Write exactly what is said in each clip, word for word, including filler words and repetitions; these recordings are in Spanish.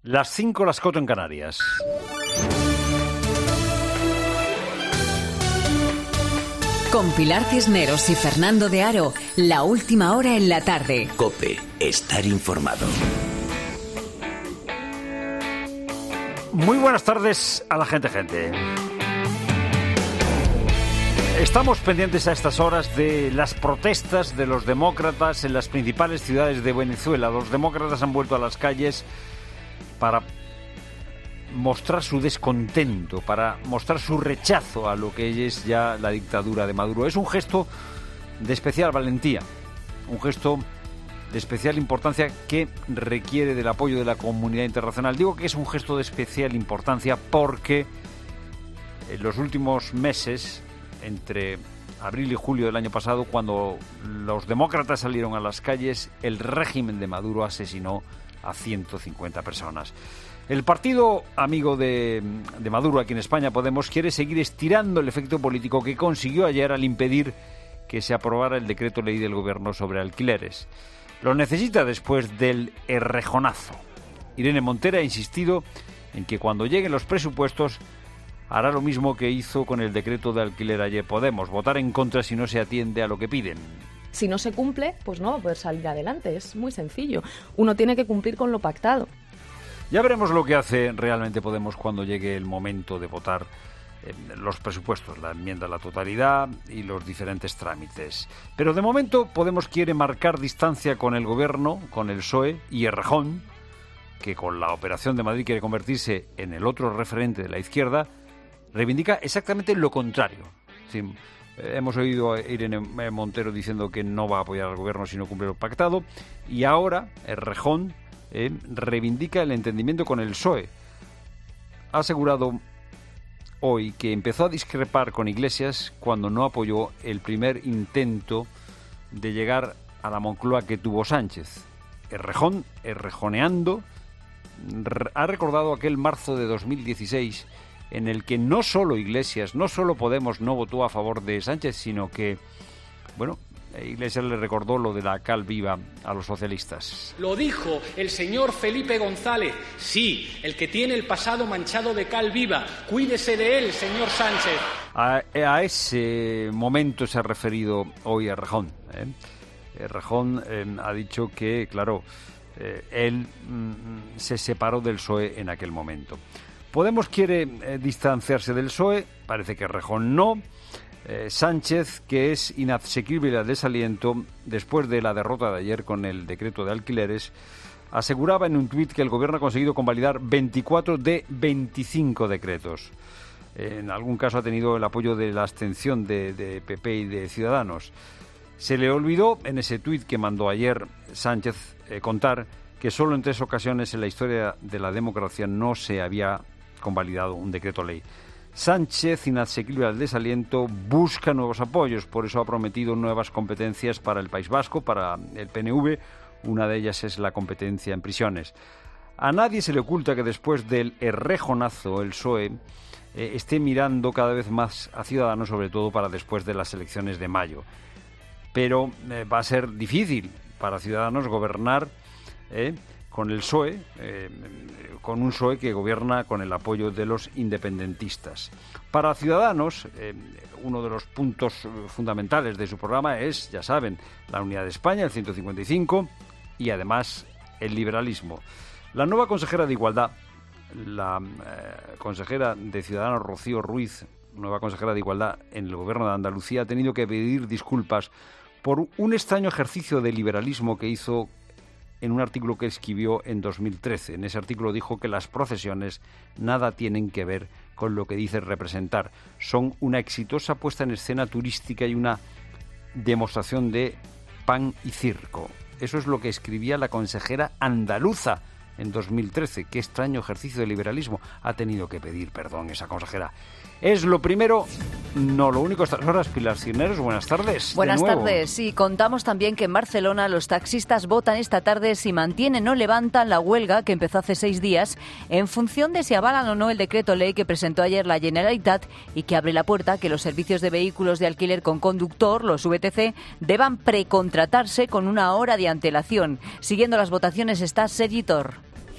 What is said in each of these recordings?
Las cinco, las cuatro en Canarias. Con Pilar Cisneros y Fernando de Aro, la última hora en la tarde. COPE, estar informado. Muy buenas tardes a la gente, gente. Estamos pendientes a estas horas de las protestas de los demócratas en las principales ciudades de Venezuela. Los demócratas han vuelto a las calles para mostrar su descontento, para mostrar su rechazo a lo que es ya la dictadura de Maduro. Es un gesto de especial valentía, un gesto de especial importancia que requiere del apoyo de la comunidad internacional. Digo que es un gesto de especial importancia porque en los últimos meses, entre abril y julio del año pasado, cuando los demócratas salieron a las calles, el régimen de Maduro asesinó a ciento cincuenta personas. El partido amigo de, de Maduro aquí en España, Podemos, quiere seguir estirando el efecto político que consiguió ayer al impedir que se aprobara el decreto ley del gobierno sobre alquileres. Lo necesita después del errejonazo. Irene Montero ha insistido en que cuando lleguen los presupuestos hará lo mismo que hizo con el decreto de alquiler ayer Podemos, votar en contra si no se atiende a lo que piden. Si no se cumple, pues no va a poder salir adelante. Es muy sencillo. Uno tiene que cumplir con lo pactado. Ya veremos lo que hace realmente Podemos cuando llegue el momento de votar eh, los presupuestos, la enmienda a la totalidad y los diferentes trámites. Pero de momento Podemos quiere marcar distancia con el gobierno, con el P S O E y Errejón, que con la Operación de Madrid quiere convertirse en el otro referente de la izquierda, reivindica exactamente lo contrario. Sí, eh, hemos oído a Irene Montero diciendo que no va a apoyar al gobierno si no cumple lo pactado, y ahora Errejón eh, reivindica el entendimiento con el P S O E. Ha asegurado hoy que empezó a discrepar con Iglesias cuando no apoyó el primer intento de llegar a la Moncloa que tuvo Sánchez. Errejón, errejoneando, ha recordado aquel marzo de dos mil dieciséis en el que no solo Iglesias, no solo Podemos no votó a favor de Sánchez, sino que, bueno, Iglesias le recordó lo de la cal viva a los socialistas. Lo dijo el señor Felipe González. Sí, el que tiene el pasado manchado de cal viva. Cuídese de él, señor Sánchez. A, a ese momento se ha referido hoy Errejón. ¿eh? Errejón eh, ha dicho que, claro, eh, él mm, se separó del P S O E en aquel momento. Podemos quiere eh, distanciarse del P S O E, parece que Errejón no. Eh, Sánchez, que es inasequible al desaliento después de la derrota de ayer con el decreto de alquileres, aseguraba en un tuit que el gobierno ha conseguido convalidar veinticuatro de veinticinco decretos. Eh, en algún caso ha tenido el apoyo de la abstención de, de P P y de Ciudadanos. Se le olvidó en ese tuit que mandó ayer Sánchez eh, contar que solo en tres ocasiones en la historia de la democracia no se había convalidado un decreto ley. Sánchez, inasequible al desaliento, busca nuevos apoyos, por eso ha prometido nuevas competencias para el País Vasco, para el P N V, una de ellas es la competencia en prisiones. A nadie se le oculta que después del errejonazo el P S O E eh, esté mirando cada vez más a Ciudadanos, sobre todo para después de las elecciones de mayo. Pero eh, va a ser difícil para Ciudadanos gobernar eh, con el P S O E, eh, con un P S O E que gobierna con el apoyo de los independentistas. Para Ciudadanos, eh, uno de los puntos fundamentales de su programa es, ya saben, la unidad de España, el ciento cincuenta y cinco, y además el liberalismo. La nueva consejera de Igualdad, la eh, consejera de Ciudadanos, Rocío Ruiz, nueva consejera de Igualdad en el gobierno de Andalucía, ha tenido que pedir disculpas por un extraño ejercicio de liberalismo que hizo en un artículo que escribió en dos mil trece. En ese artículo dijo que las procesiones nada tienen que ver con lo que dice representar. Son una exitosa puesta en escena turística y una demostración de pan y circo. Eso es lo que escribía la consejera andaluza en dos mil trece. Qué extraño ejercicio de liberalismo. Ha tenido que pedir perdón esa consejera. Es lo primero, no lo único. Estas horas, Pilar Cisneros, buenas tardes. Buenas tardes. Y contamos también que en Barcelona los taxistas votan esta tarde si mantienen o levantan la huelga que empezó hace seis días en función de si avalan o no el decreto ley que presentó ayer la Generalitat y que abre la puerta a que los servicios de vehículos de alquiler con conductor, los V T C, deban precontratarse con una hora de antelación. Siguiendo las votaciones está Sergi Tor.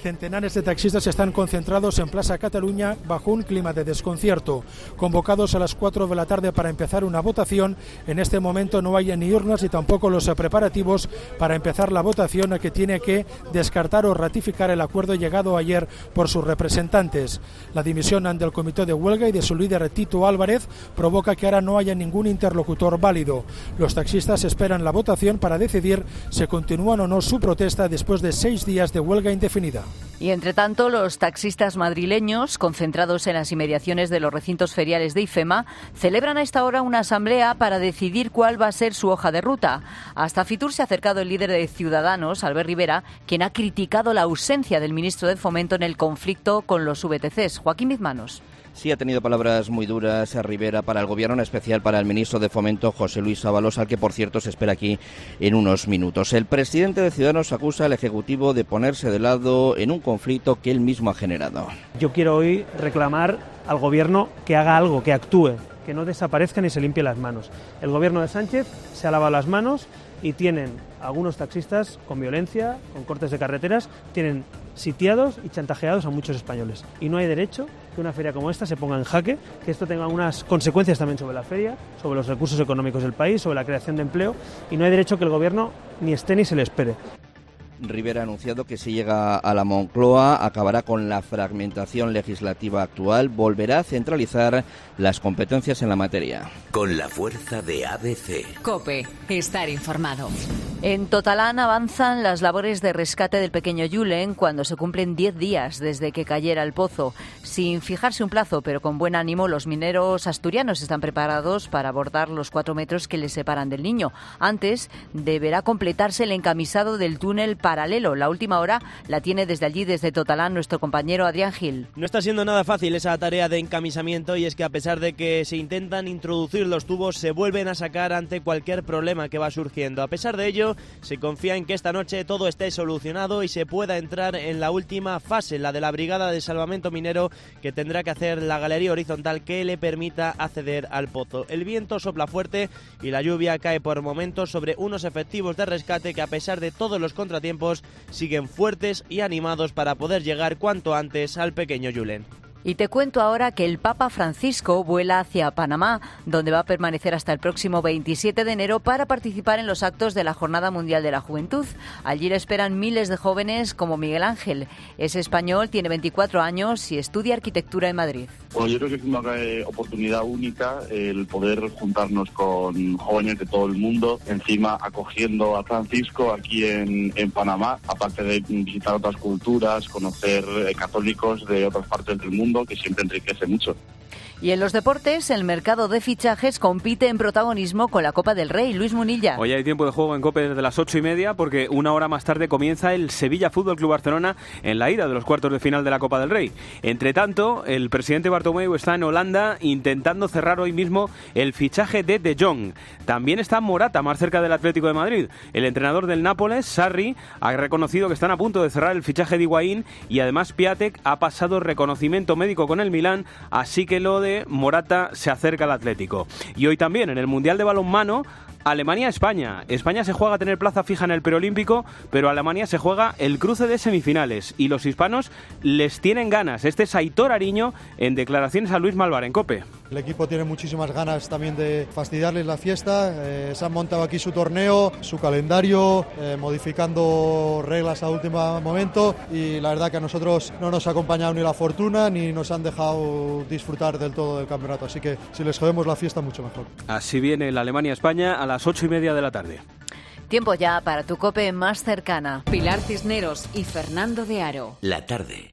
Centenares de taxistas están concentrados en Plaza Cataluña bajo un clima de desconcierto. Convocados a las cuatro de la tarde para empezar una votación, en este momento no hay ni urnas ni tampoco los preparativos para empezar la votación, que tiene que descartar o ratificar el acuerdo llegado ayer por sus representantes. La dimisión del comité de huelga y de su líder Tito Álvarez provoca que ahora no haya ningún interlocutor válido. Los taxistas esperan la votación para decidir si continúan o no su protesta después de seis días de huelga indefinida. Y entre tanto, los taxistas madrileños, concentrados en las inmediaciones de los recintos feriales de IFEMA, celebran a esta hora una asamblea para decidir cuál va a ser su hoja de ruta. Hasta Fitur se ha acercado el líder de Ciudadanos, Albert Rivera, quien ha criticado la ausencia del ministro de Fomento en el conflicto con los V T Cs. Joaquín Mizmanos. Sí, ha tenido palabras muy duras a Rivera para el Gobierno, en especial para el ministro de Fomento, José Luis Ábalos, al que, por cierto, se espera aquí en unos minutos. El presidente de Ciudadanos acusa al Ejecutivo de ponerse de lado en un conflicto que él mismo ha generado. Yo quiero hoy reclamar al Gobierno que haga algo, que actúe, que no desaparezca ni se limpie las manos. El Gobierno de Sánchez se ha lavado las manos y tienen algunos taxistas con violencia, con cortes de carreteras, tienen sitiados y chantajeados a muchos españoles. Y no hay derecho que una feria como esta se ponga en jaque, que esto tenga unas consecuencias también sobre la feria, sobre los recursos económicos del país, sobre la creación de empleo, y no hay derecho que el Gobierno ni esté ni se le espere. Rivera ha anunciado que si llega a la Moncloa acabará con la fragmentación legislativa actual, volverá a centralizar las competencias en la materia. Con la fuerza de A B C. COPE, estar informado. En Totalán avanzan las labores de rescate del pequeño Julen cuando se cumplen diez días desde que cayera al pozo. Sin fijarse un plazo, pero con buen ánimo, los mineros asturianos están preparados para abordar los cuatro metros que les separan del niño. Antes deberá completarse el encamisado del túnel paralelo. La última hora la tiene desde allí, desde Totalán, nuestro compañero Adrián Gil. No está siendo nada fácil esa tarea de encamisamiento, y es que a pesar de que se intentan introducir los tubos, se vuelven a sacar ante cualquier problema que va surgiendo. A pesar de ello, se confía en que esta noche todo esté solucionado y se pueda entrar en la última fase, la de la brigada de salvamento minero, que tendrá que hacer la galería horizontal que le permita acceder al pozo. El viento sopla fuerte y la lluvia cae por momentos sobre unos efectivos de rescate que, a pesar de todos los contratiempos, siguen fuertes y animados para poder llegar cuanto antes al pequeño Julen. Y te cuento ahora que el Papa Francisco vuela hacia Panamá, donde va a permanecer hasta el próximo veintisiete de enero para participar en los actos de la Jornada Mundial de la Juventud. Allí le esperan miles de jóvenes como Miguel Ángel. Es español, tiene veinticuatro años y estudia arquitectura en Madrid. Bueno, yo creo que es una oportunidad única el poder juntarnos con jóvenes de todo el mundo, encima acogiendo a Francisco aquí en, en Panamá, aparte de visitar otras culturas, conocer eh, católicos de otras partes del mundo, que siempre enriquece mucho. Y en los deportes, el mercado de fichajes compite en protagonismo con la Copa del Rey. Luis Munilla. Hoy hay tiempo de juego en COPE desde las ocho y media, porque una hora más tarde comienza el Sevilla Fútbol Club Barcelona en la ida de los cuartos de final de la Copa del Rey. Entre tanto, el presidente Bartomeu está en Holanda intentando cerrar hoy mismo el fichaje de De Jong. También está Morata, más cerca del Atlético de Madrid. El entrenador del Nápoles, Sarri, ha reconocido que están a punto de cerrar el fichaje de Higuaín, y además Piatek ha pasado reconocimiento médico con el Milán, así que lo de Morata se acerca al Atlético. Y hoy también en el Mundial de Balonmano, Alemania-España. España se juega a tener plaza fija en el preolímpico, pero Alemania se juega el cruce de semifinales, y los hispanos les tienen ganas. Este es Aitor Ariño en declaraciones a Luis Malvar en COPE. El equipo tiene muchísimas ganas también de fastidiarles la fiesta. Eh, se han montado aquí su torneo, su calendario, eh, modificando reglas a último momento, y la verdad que a nosotros no nos ha acompañado ni la fortuna ni nos han dejado disfrutar del todo del campeonato. Así que si les jodemos la fiesta, mucho mejor. Así viene la Alemania-España a las ocho y media de la tarde. Tiempo ya para tu COPE más cercana. Pilar Cisneros y Fernando de Aro. La tarde.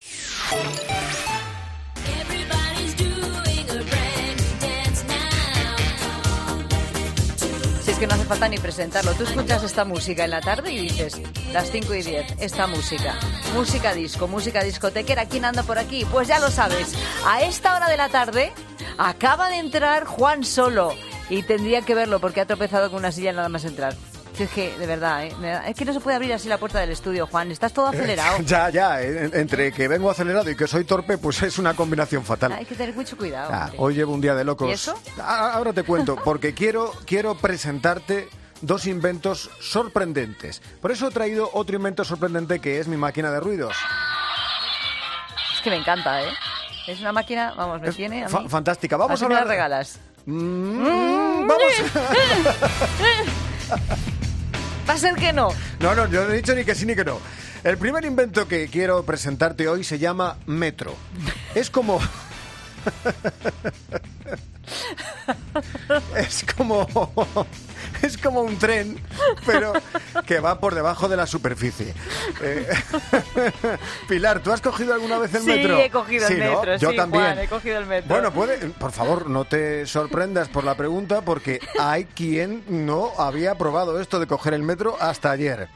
Si es que no hace falta ni presentarlo. Tú escuchas esta música en la tarde y dices, las cinco y diez, esta música. Música disco, música discotequera. ¿Quién anda por aquí? Pues ya lo sabes. A esta hora de la tarde acaba de entrar Juan Solo. Y tendría que verlo porque ha tropezado con una silla nada más entrar. Es que, de verdad, ¿eh? es que no se puede abrir así la puerta del estudio, Juan. Estás todo acelerado. ya, ya. Eh, entre que vengo acelerado y que soy torpe, pues es una combinación fatal. Hay que tener mucho cuidado. Ah, hoy llevo un día de locos. ¿Y eso? Ah, ahora te cuento, porque quiero, quiero presentarte dos inventos sorprendentes. Por eso he traído otro invento sorprendente que es mi máquina de ruidos. Es que me encanta, ¿eh? Es una máquina, vamos, me tiene a mí. Fa- fantástica. Vamos Así a me la hablar... regalas. Mm, vamos. Va a ser que no. No, no, yo no he dicho ni que sí ni que no. El primer invento que quiero presentarte hoy se llama Metro. Es como... es como... es como un tren, pero que va por debajo de la superficie. Eh, Pilar, ¿tú has cogido alguna vez el sí, metro? Sí, he cogido sí, el ¿no? metro. Yo sí, también. Juan, he cogido el metro. Bueno, puede, por favor, no te sorprendas por la pregunta, porque hay quien no había probado esto de coger el metro hasta ayer.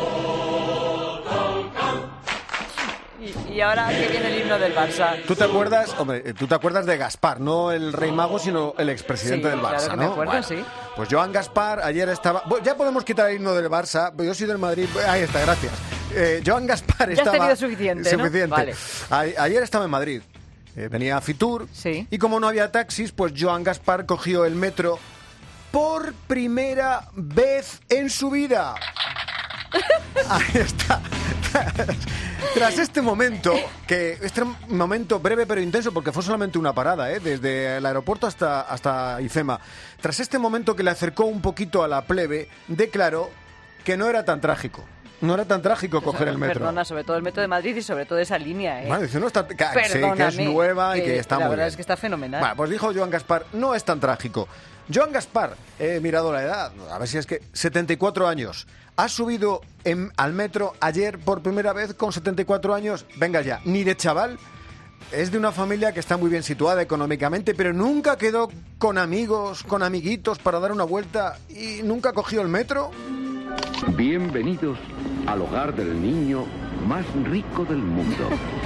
Y, y ahora que viene el himno del Barça. ¿Tú te acuerdas, hombre, tú te acuerdas de Gaspar, no el rey mago, sino el expresidente sí, del Barça, claro que ¿no? me acuerdo, Bueno, sí. Pues Joan Gaspar ayer estaba... Bueno, ya podemos quitar el himno del Barça, yo soy del Madrid, ahí está, gracias. Eh, Joan Gaspar ya estaba... Ya has tenido suficiente, ¿no? Suficiente. Vale. A- ayer estaba en Madrid, eh, venía a Fitur, sí. Y como no había taxis, pues Joan Gaspar cogió el metro por primera vez en su vida. Ahí está. Tras este momento, que este momento breve pero intenso, porque fue solamente una parada, ¿eh? Desde el aeropuerto hasta, hasta IFEMA, tras este momento que le acercó un poquito a la plebe, declaró que no era tan trágico. No era tan trágico coger el metro. Perdona, sobre todo el metro de Madrid y sobre todo esa línea, ¿eh? Bueno, dice, no está, que, que, sí, que es nueva y que, que está la muy verdad bien. es que está fenomenal. Bueno, pues dijo Joan Gaspar, no es tan trágico. Joan Gaspar, he mirado la edad, a ver si es que setenta y cuatro años. Ha subido en, al metro ayer por primera vez con setenta y cuatro años. Venga ya, ni de chaval. Es de una familia que está muy bien situada económicamente, pero nunca quedó con amigos, con amiguitos para dar una vuelta y nunca cogió el metro. Bienvenidos al hogar del niño más rico del mundo.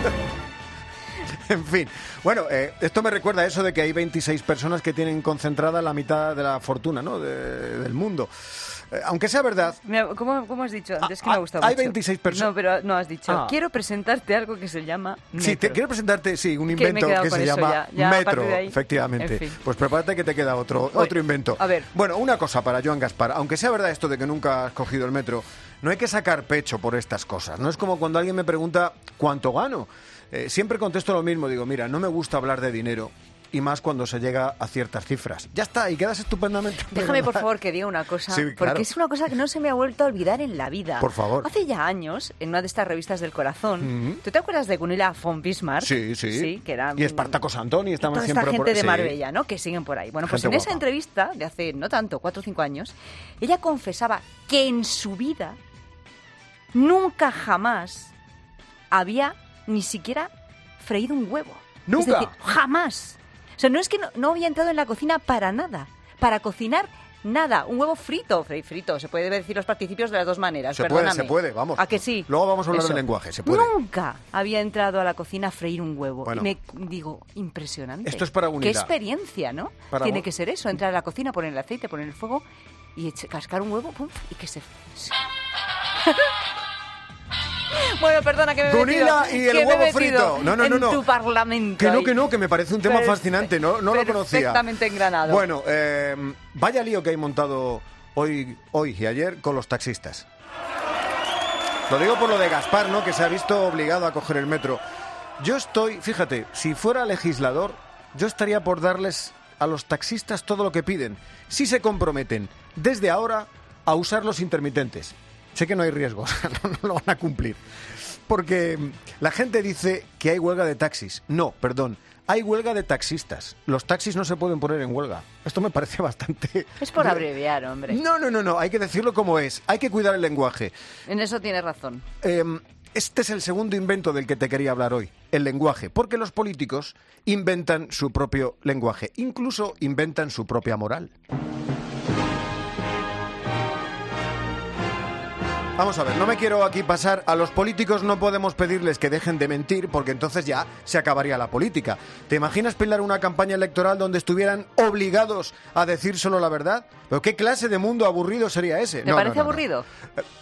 En fin, bueno, eh, esto me recuerda a eso de que hay veintiséis personas que tienen concentrada la mitad de la fortuna, ¿no? de, del mundo. Eh, aunque sea verdad... ¿Cómo, cómo has dicho antes? Ah, que me ha gustado hay mucho. veintiséis personas... No, pero no has dicho. Ah. Quiero presentarte algo que se llama metro. Sí, te, quiero presentarte, sí, un invento que, que se llama ya, ya metro, ahí, efectivamente. En fin. Pues prepárate que te queda otro, Voy. otro invento. A ver. Bueno, una cosa para Joan Gaspar. Aunque sea verdad esto de que nunca has cogido el metro, no hay que sacar pecho por estas cosas. No es como cuando alguien me pregunta ¿cuánto gano? Eh, siempre contesto lo mismo. Digo, mira, no me gusta hablar de dinero. Y más cuando se llega a ciertas cifras. Ya está, y quedas estupendamente. Déjame, por favor, que diga una cosa. Sí, porque claro. es una cosa que no se me ha vuelto a olvidar en la vida. Por favor. Hace ya años, en una de estas revistas del corazón, Mm-hmm. ¿tú te acuerdas de Gunilla von Bismarck? Sí, sí. Sí, que era... Y Espartaco Santoni estaban toda siempre esta por gente de sí. Marbella, ¿no? Que siguen por ahí. Bueno, pues Gente en esa guapa. entrevista de hace, no tanto, cuatro o cinco años, ella confesaba que en su vida nunca jamás había ni siquiera freído un huevo. ¿Nunca? Es decir, jamás. O sea, no es que no, no había entrado en la cocina para nada. Para cocinar, nada. Un huevo frito. Fre- Frito. Se puede decir los participios de las dos maneras. Se Perdóname. puede, se puede, vamos. ¿A que sí? Luego vamos a hablar Eso. del lenguaje, se puede. Nunca había entrado a la cocina a freír un huevo. Bueno. Y me digo, impresionante. Esto es para Qué Gunilla. experiencia, ¿no? Para Tiene Gu- que ser eso. Entrar a la cocina, poner el aceite, poner el fuego y eche- cascar un huevo, pum, y que se... Bueno, perdona que me he Gunilla metido, y el que me he huevo metido frito. No, no, no, en no. tu parlamento. Que no, ahí. que no, que me parece un tema Perfe- fascinante, no, no lo conocía. Perfectamente engranado. Bueno, eh, vaya lío que hay montado hoy, hoy y ayer con los taxistas. Lo digo por lo de Gaspar, ¿no? Que se ha visto obligado a coger el metro. Yo estoy, fíjate, si fuera legislador, yo estaría por darles a los taxistas todo lo que piden, si se comprometen desde ahora a usar los intermitentes. Sé que no hay riesgos, no, no lo van a cumplir. Porque la gente dice que hay huelga de taxis. No, perdón, hay huelga de taxistas. Los taxis no se pueden poner en huelga. Esto me parece bastante... Es por abreviar, hombre. No, no, no, no, hay que decirlo como es. Hay que cuidar el lenguaje. En eso tienes razón. Eh, este es el segundo invento del que te quería hablar hoy, el lenguaje. Porque los políticos inventan su propio lenguaje. Incluso inventan su propia moral. Vamos a ver, no me quiero aquí pasar. A los políticos no podemos pedirles que dejen de mentir porque entonces ya se acabaría la política. ¿Te imaginas, Pilar, una campaña electoral donde estuvieran obligados a decir solo la verdad? ¿Pero qué clase de mundo aburrido sería ese? ¿Te No, parece no, no, no. aburrido?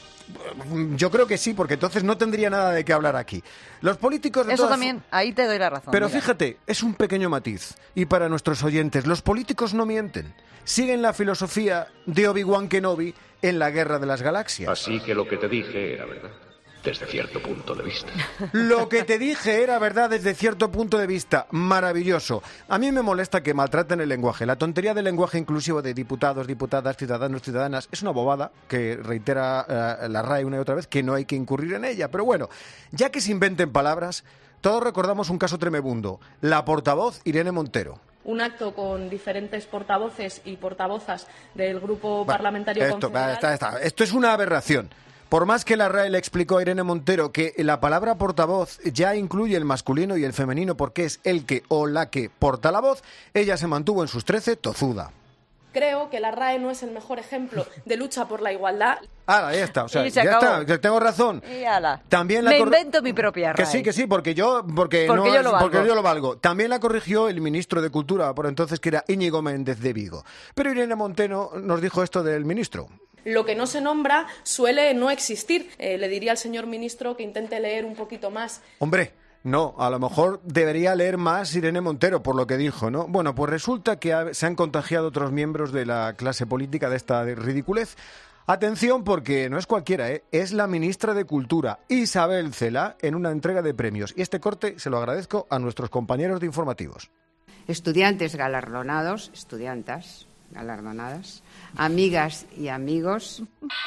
yo creo que sí, porque entonces no tendría nada de qué hablar aquí. Los políticos... De Eso todas... también, ahí te doy la razón. Pero mira. fíjate, es un pequeño matiz. Y para nuestros oyentes, los políticos no mienten. Siguen la filosofía de Obi-Wan Kenobi en la Guerra de las Galaxias. Así que lo que te dije era verdad, desde cierto punto de vista. Lo que te dije era verdad desde cierto punto de vista. Maravilloso. A mí me molesta que maltraten el lenguaje. La tontería del lenguaje inclusivo de diputados, diputadas, ciudadanos, ciudadanas es una bobada que reitera uh, la R A E una y otra vez, que no hay que incurrir en ella. Pero bueno, ya que se inventen palabras, todos recordamos un caso tremebundo. La portavoz Irene Montero. Un acto con diferentes portavoces y portavozas del grupo Bueno, parlamentario esto, confederal. está, está. Esto es una aberración. Por más que la R A E le explicó a Irene Montero que la palabra portavoz ya incluye el masculino y el femenino porque es el que o la que porta la voz, ella se mantuvo en sus trece tozuda. Creo que la R A E no es el mejor ejemplo de lucha por la igualdad. Ah, ahí está, o sea, Y se ya acabó. está, tengo razón. Y ala. También la Me cor- invento mi propia R A E. Que sí, que sí, porque yo, porque, Porque no, yo lo valgo. porque yo lo valgo. También la corrigió el ministro de Cultura por entonces, que era Íñigo Méndez de Vigo. Pero Irene Montero nos dijo esto del ministro. Lo que no se nombra suele no existir. Eh, le diría al señor ministro que intente leer un poquito más. Hombre, no, a lo mejor debería leer más Irene Montero por lo que dijo, ¿no? Bueno, pues resulta que ha- se han contagiado otros miembros de la clase política de esta ridiculez. Atención, porque no es cualquiera, ¿eh? Es la ministra de Cultura, Isabel Cela, en una entrega de premios. Y este corte se lo agradezco a nuestros compañeros de informativos. Estudiantes galardonados, estudiantas galardonadas, amigas y amigos.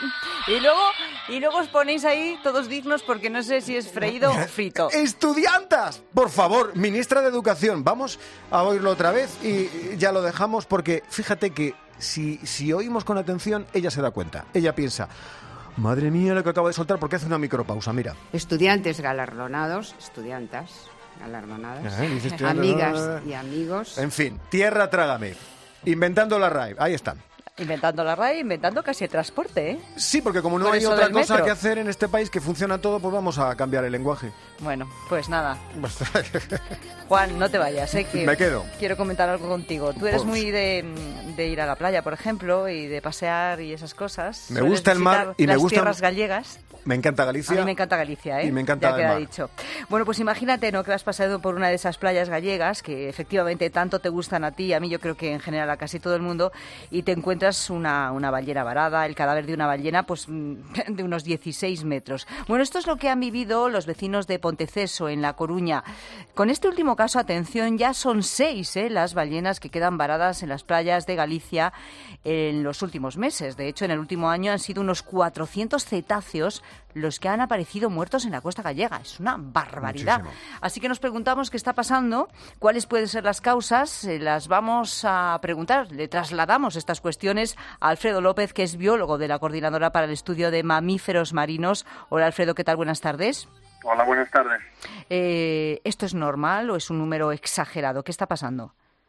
Y luego, y luego os ponéis ahí todos dignos porque no sé si es freído o frito. ¡Estudiantas! Por favor, ministra de Educación, vamos a oírlo otra vez y ya lo dejamos porque fíjate que si, si oímos con atención, ella se da cuenta. Ella piensa, madre mía lo que acabo de soltar, porque hace una micropausa, mira. Estudiantes galardonados, estudiantas galardonadas, Eh, dice estudiantes, amigas y amigos. En fin, tierra trágame. Inventando la R A E, ahí están. Inventando la R A E, inventando casi el transporte, ¿eh? Sí, porque como no Por hay eso otra del cosa metro. que hacer en este país que funciona todo, pues vamos a cambiar el lenguaje. Bueno, pues nada. Juan, no te vayas, ¿eh? Que Me quedo. Quiero comentar algo contigo. Tú eres Pues- muy de, de ir a la playa, por ejemplo, y de pasear y esas cosas. Me Sueles gusta el mar visitar y me las gusta- tierras gallegas. Me encanta Galicia. A mí me encanta Galicia, ¿eh? Y me encanta ya el queda mar. dicho. Bueno, pues imagínate, ¿no?, que has pasado por una de esas playas gallegas que efectivamente tanto te gustan a ti, a mí yo creo que en general a casi todo el mundo, y te encuentras una, una ballena varada, el cadáver de una ballena pues mm, de unos dieciséis metros. Bueno, esto es lo que han vivido los vecinos de Ponteceso, en La Coruña. Con este último caso, atención, ya son seis ¿eh? las ballenas que quedan varadas en las playas de Galicia en los últimos meses. De hecho, en el último año han sido unos cuatrocientos cetáceos los que han aparecido muertos en la costa gallega. Es una barbaridad. Muchísimo. Así que nos preguntamos qué está pasando, cuáles pueden ser las causas, eh, las vamos a preguntar. Le trasladamos estas cuestiones a Alfredo López, que es biólogo de la Coordinadora para el Estudio de Mamíferos Marinos. Hola, Alfredo, ¿qué tal? Buenas tardes. Hola, buenas tardes. Eh, ¿Esto es normal o es un número exagerado? ¿Qué está pasando?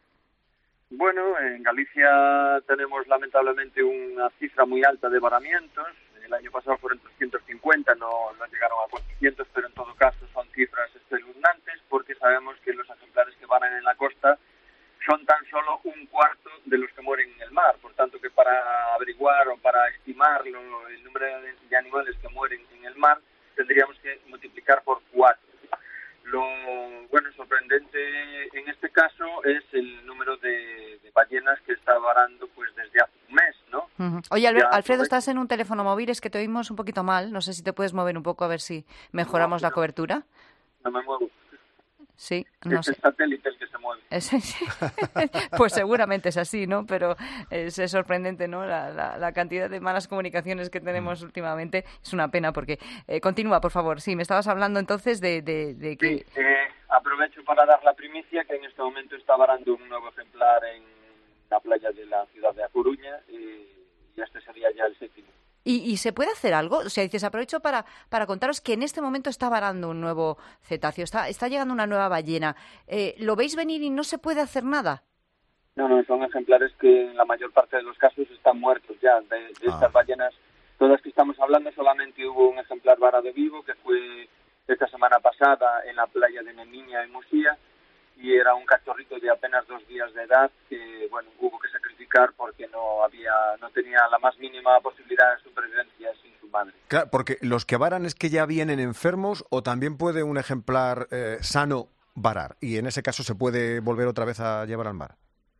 Bueno, en Galicia tenemos lamentablemente una cifra muy alta de varamientos. El año pasado fueron trescientos cincuenta, no, no llegaron a cuatrocientos, pero en todo caso son cifras espeluznantes porque sabemos que los ejemplares que varan en la costa son tan solo un cuarto de los que mueren en el mar. Por tanto, que para averiguar o para estimar lo- el número de, de animales que mueren en el mar, tendríamos que multiplicar por cuatro. Lo bueno sorprendente en este caso es el número de, de ballenas que está varando pues desde hace un mes, ¿no? Ujú. Oye, Alber- Ya, Alfredo, pues, estás en un teléfono móvil, es que te oímos un poquito mal. No sé si te puedes mover un poco a ver si mejoramos la cobertura. no me muevo. Sí, no es sé. el satélite el que se mueve. Es- pues seguramente es así, ¿no? Pero es, es sorprendente, ¿no? La, la- la cantidad de malas comunicaciones que tenemos últimamente. Es una pena porque... eh, continúa, por favor. Sí, me estabas hablando entonces de, de, de que... Sí, eh, aprovecho para dar la primicia que en este momento está varando un nuevo ejemplar en la playa de la ciudad de A Coruña y, y este sería ya el séptimo. ¿Y, y se puede hacer algo? O sea, dices, aprovecho para, para contaros que en este momento está varando un nuevo cetáceo, está, está llegando una nueva ballena. Eh, ¿Lo veis venir y no se puede hacer nada? No, no, son ejemplares que en la mayor parte de los casos están muertos ya. De, de estas ballenas, todas que estamos hablando, solamente hubo un ejemplar varado vivo que fue esta semana pasada en la playa de Memiña, en Musía, y era un cachorrito de apenas dos días de edad que, bueno, hubo que sacrificar porque no había, no tenía la más mínima posibilidad de supervivencia sin su madre. Claro, porque los que varan es que ya vienen enfermos o también puede un ejemplar eh, sano varar y en ese caso se puede volver otra vez a llevar al mar.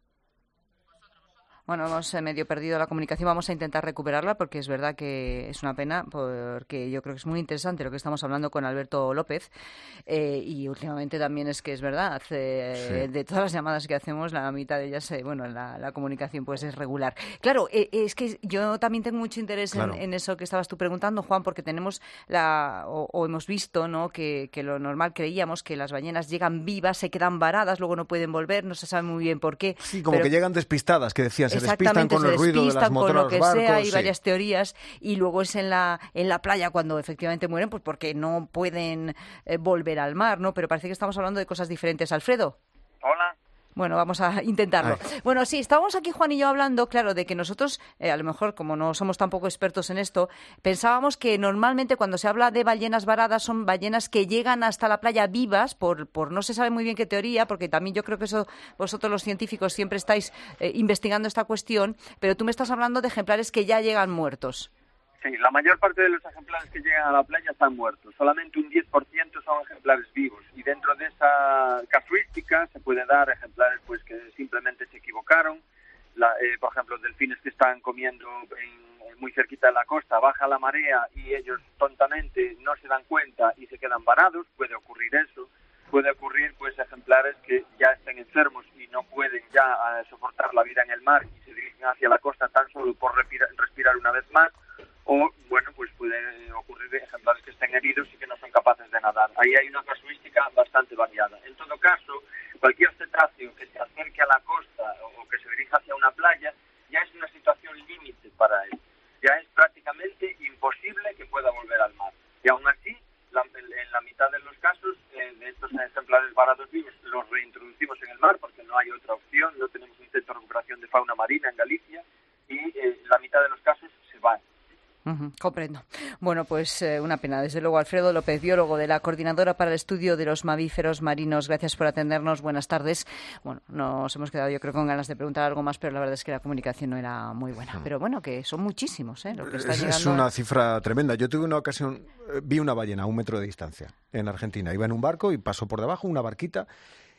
Bueno, hemos eh, medio perdido la comunicación, vamos a intentar recuperarla porque es verdad que es una pena, porque yo creo que es muy interesante lo que estamos hablando con Alberto López eh, y últimamente también es que es verdad, eh, sí. de todas las llamadas que hacemos, la mitad de ellas, eh, bueno, la, la comunicación pues es regular. Claro, eh, es que yo también tengo mucho interés claro. en, en eso que estabas tú preguntando, Juan, porque tenemos la, o, o hemos visto, ¿no?, que, que lo normal creíamos que las ballenas llegan vivas, se quedan varadas, luego no pueden volver, no se sabe muy bien por qué. Sí, como pero... que llegan despistadas, que decías. Se despistan con se el ruido de las motoras, con lo que barcos, sea, hay sí. varias teorías y luego es en la en la playa cuando efectivamente mueren, pues porque no pueden eh, volver al mar, ¿no? Pero parece que estamos hablando de cosas diferentes. Alfredo. Hola. Bueno, vamos a intentarlo. Ay. Bueno, sí, estábamos aquí Juan y yo hablando, claro, de que nosotros, eh, a lo mejor, como no somos tampoco expertos en esto, pensábamos que normalmente cuando se habla de ballenas varadas son ballenas que llegan hasta la playa vivas, por, por no se sabe muy bien qué teoría, porque también yo creo que eso vosotros los científicos siempre estáis eh, investigando esta cuestión, pero tú me estás hablando de ejemplares que ya llegan muertos. Sí, la mayor parte de los ejemplares que llegan a la playa están muertos. Solamente un diez por ciento son ejemplares vivos. Y dentro de esa casuística se puede dar ejemplares pues que simplemente se equivocaron. La, eh, por ejemplo, delfines que están comiendo en, muy cerquita de la costa, baja la marea y ellos tontamente no se dan cuenta y se quedan varados. Puede ocurrir eso. Puede ocurrir pues ejemplares que ya estén enfermos y no pueden ya uh, soportar la vida en el mar y se dirigen hacia la costa tan solo por respirar, respirar una vez más. O, bueno, pues puede ocurrir ejemplares que estén heridos y que no son capaces de nadar. Ahí hay una casuística bastante variada. En todo caso, cualquier cetáceo que se acerque a la costa o que se dirija hacia una playa ya es una situación límite para él. Ya es prácticamente imposible que pueda volver al mar. Y aún así, la, en la mitad de los casos eh, de estos ejemplares varados vivos los reintroducimos en el mar porque no hay otra opción. No tenemos un centro de recuperación de fauna marina en Galicia y eh, la mitad de los casos se van. Uh-huh, comprendo. Bueno, pues eh, una pena. Desde luego, Alfredo López, biólogo de la Coordinadora para el Estudio de los Mamíferos Marinos. Gracias por atendernos. Buenas tardes. Bueno, nos hemos quedado yo creo con ganas de preguntar algo más, pero la verdad es que la comunicación no era muy buena. Pero bueno, que son muchísimos, ¿eh? Lo que está es, llegando... es una cifra tremenda. Yo tuve una ocasión, vi una ballena a un metro de distancia en Argentina. Iba en un barco y pasó por debajo una barquita.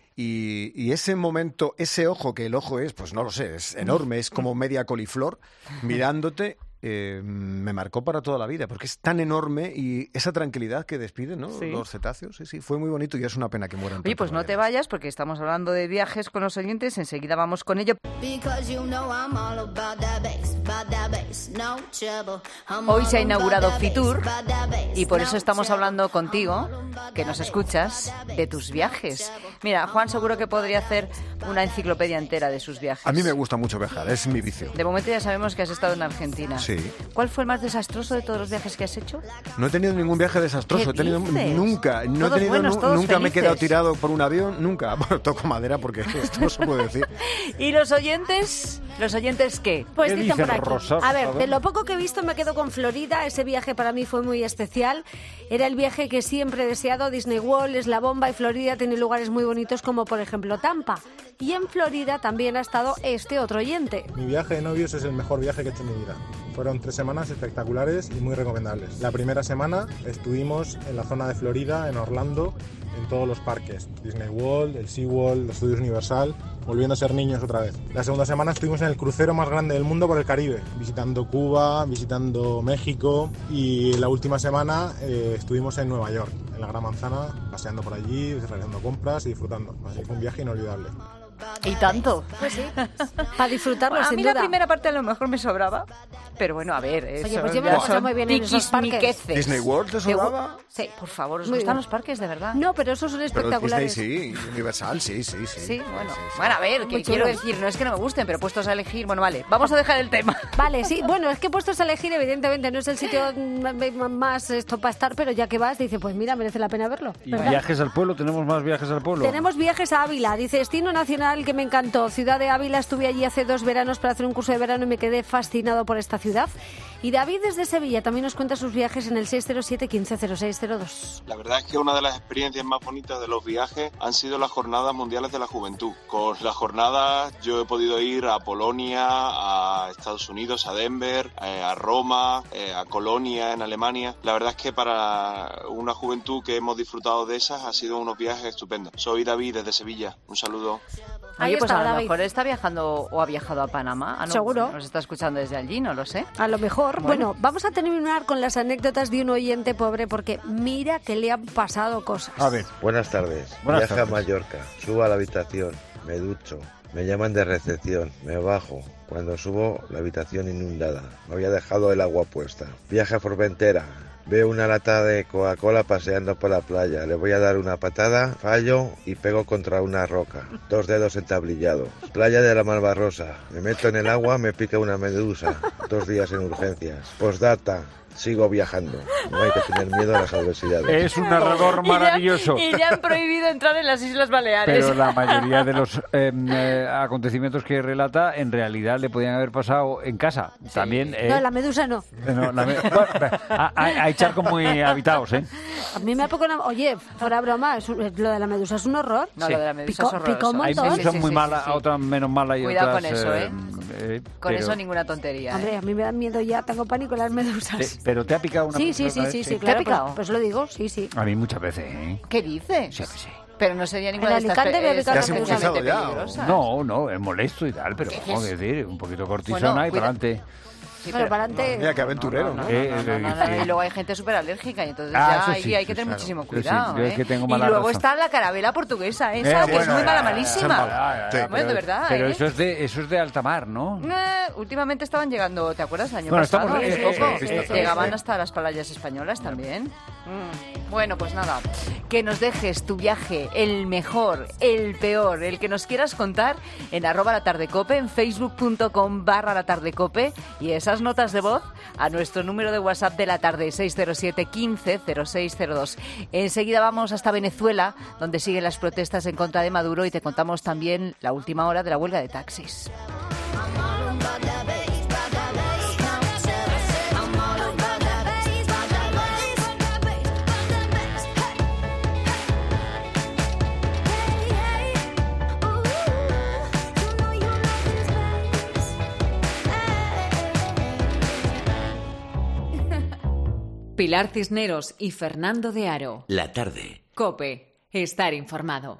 Y, y ese momento, ese ojo, que el ojo es, pues no lo sé, es enorme, es como media coliflor, mirándote, eh, me marcó para toda la vida, porque es tan enorme y esa tranquilidad que despiden, ¿no? Sí. Los cetáceos, sí, sí, fue muy bonito y es una pena que mueran. Oye, pues no te vayas, porque estamos hablando de viajes con los oyentes, enseguida vamos con ello. Hoy se ha inaugurado Fitur y por eso estamos hablando contigo, que nos escuchas, de tus viajes. Mira, Juan seguro que podría hacer una enciclopedia entera de sus viajes. A mí me gusta mucho viajar, es mi vicio. De momento ya sabemos que has estado en Argentina. Sí. ¿Cuál fue el más desastroso de todos los viajes que has hecho? No he tenido ningún viaje desastroso. He tenido dices? nunca, no todos he tenido buenos, nu- todos nunca felices. Me he quedado tirado por un avión, nunca. Bueno, toco madera porque esto no se puede decir. ¿Y los oyentes? ¿Los oyentes qué? Pues ¿Qué dicen dice por aquí. Rosa, A ver, por favor? de lo poco que he visto me quedo con Florida. Ese viaje para mí fue muy especial. Era el viaje que siempre he deseado. Disney World es la bomba y Florida tiene lugares muy bonitos como por ejemplo Tampa. Y en Florida también ha estado este otro oyente. Mi viaje de novios es el mejor viaje que he hecho en mi vida. Fueron tres semanas espectaculares y muy recomendables. La primera semana estuvimos en la zona de Florida, en Orlando, en todos los parques. Disney World, el SeaWorld, los Estudios Universal, volviendo a ser niños otra vez. La segunda semana estuvimos en el crucero más grande del mundo por el Caribe, visitando Cuba, visitando México, y la última semana eh, estuvimos en Nueva York, en la Gran Manzana, paseando por allí, realizando compras y disfrutando. Así que fue un viaje inolvidable. ¿Y tanto? Pues sí, para disfrutarlo, Bueno, a sin mí duda. la primera parte a lo mejor me sobraba, pero bueno, a ver, eso Oye, pues yo me ya lo pasé son muy bien en esos parques. tiquismiqueces. ¿Disney World te sobraba? Sí. Por favor, ¿os Muy gustan bien. los parques, de verdad? No, pero esos son Pero espectaculares. Disney sí, Universal sí, sí, sí. Sí, bueno. Sí, sí. Bueno, a ver, Muy que quiero chulos. decir, no es que no me gusten, pero puestos a elegir, bueno, vale, vamos a dejar el tema. Vale, sí, bueno, es que puestos a elegir, evidentemente no es el sitio mm, más esto para estar, pero ya que vas, dice, pues mira, merece la pena verlo. ¿Y ¿verdad? viajes al pueblo? ¿Tenemos más viajes al pueblo? Tenemos viajes a Ávila, dice destino nacional que me encantó. Ciudad de Ávila, estuve allí hace dos veranos para hacer un curso de verano y me quedé fascinado por esta ciudad. Y David desde Sevilla también nos cuenta sus viajes en el seis cero siete, quince cero seis cero dos. La verdad es que una de las experiencias más bonitas de los viajes han sido las Jornadas Mundiales de la Juventud. Con las jornadas yo he podido ir a Polonia, a Estados Unidos, a Denver, a Roma, a Colonia en Alemania. La verdad es que para una juventud que hemos disfrutado de esas ha sido unos viajes estupendos. Soy David desde Sevilla. Un saludo. Oye, Ahí pues está, a lo David. mejor está viajando o ha viajado a Panamá. Ah, no, Seguro. Nos está escuchando desde allí, no lo sé. A lo mejor. Bueno. Bueno. bueno, vamos a terminar con las anécdotas de un oyente pobre porque mira que le han pasado cosas. A ver. Buenas tardes. Buenas Viaje tardes. a Mallorca. Subo a la habitación, me ducho, me llaman de recepción, me bajo. Cuando subo, la habitación inundada. Me había dejado el agua puesta. Viaje a Formentera. Veo una lata de Coca-Cola paseando por la playa. Le voy a dar una patada, fallo y pego contra una roca. Dos dedos entablillados. Playa de la Malvarrosa. Me meto en el agua, me pica una medusa. Dos días en urgencias. Postdata. Sigo viajando. No hay que tener miedo a las adversidades. Es un narrador Y ya- maravilloso. Y ya han prohibido entrar en las Islas Baleares. Pero la mayoría de los eh, eh, acontecimientos que relata en realidad le podían haber pasado en casa. También. eh, No, la medusa no. eh, no, la me- bueno, a- hay, hay charcos muy habitados, ¿eh? A mí me ha poco... Oye, fuera broma, es un- lo de la medusa es un horror. No, lo de la medusa Picó- es horroroso. picó un Hay montón. medusas Sí, sí, muy sí, malas, sí, sí. otras menos malas y Cuidado otras. con eso, eh, ¿eh? eh, Con pero- eso ninguna tontería. Hombre, ¿eh? a mí me dan miedo ya, tengo pánico en las medusas. te- pero te ha picado una Sí, sí, medusa sí, alguna sí, vez? sí, ¿Te claro. ha picado? Pues, pues lo digo, sí, sí. A mí muchas veces, ¿eh? ¿Qué dices? Sí, sí. Pero no sería ninguna En de estas Alicante me ha pe- picado estas una medusa. especialmente ¿Te has empezado peligrosas. No, no, es molesto y tal, pero ¿Qué vamos a es? decir, un poquito cortisona Bueno, y para cuida- adelante. Sí, Bueno, pero- para adelante... Mira, qué aventurero, ¿no? Eh, No, no, no, no, no, y luego hay gente súper alérgica y entonces Ah, ya eso hay, sí, hay que sí, tener claro. muchísimo Yo sí, cuidado. yo es ¿eh? que tengo Y mala luego razón. está la carabela portuguesa, esa, Eh, que es bueno, muy mala, eh, malísima. Sí. Bueno, de verdad, Pero ¿eh? eso es de eso es de alta mar, ¿no? Eh, últimamente estaban llegando, ¿te acuerdas? El año Bueno, pasado, estamos- hace eh, poco. eh, sí, sí, Llegaban sí. hasta las playas españolas también. Mm. Bueno, pues nada, que nos dejes tu viaje, el mejor, el peor, el que nos quieras contar en arroba la tardecope, en facebook.com barra la tardecope y esas notas de voz a nuestro número de WhatsApp de la tarde, seis cero siete, quince, cero seis cero dos. Enseguida vamos hasta Venezuela, donde siguen las protestas en contra de Maduro y te contamos también la última hora de la huelga de taxis. Pilar Cisneros y Fernando de Aro. La tarde. COPE. Estar informado.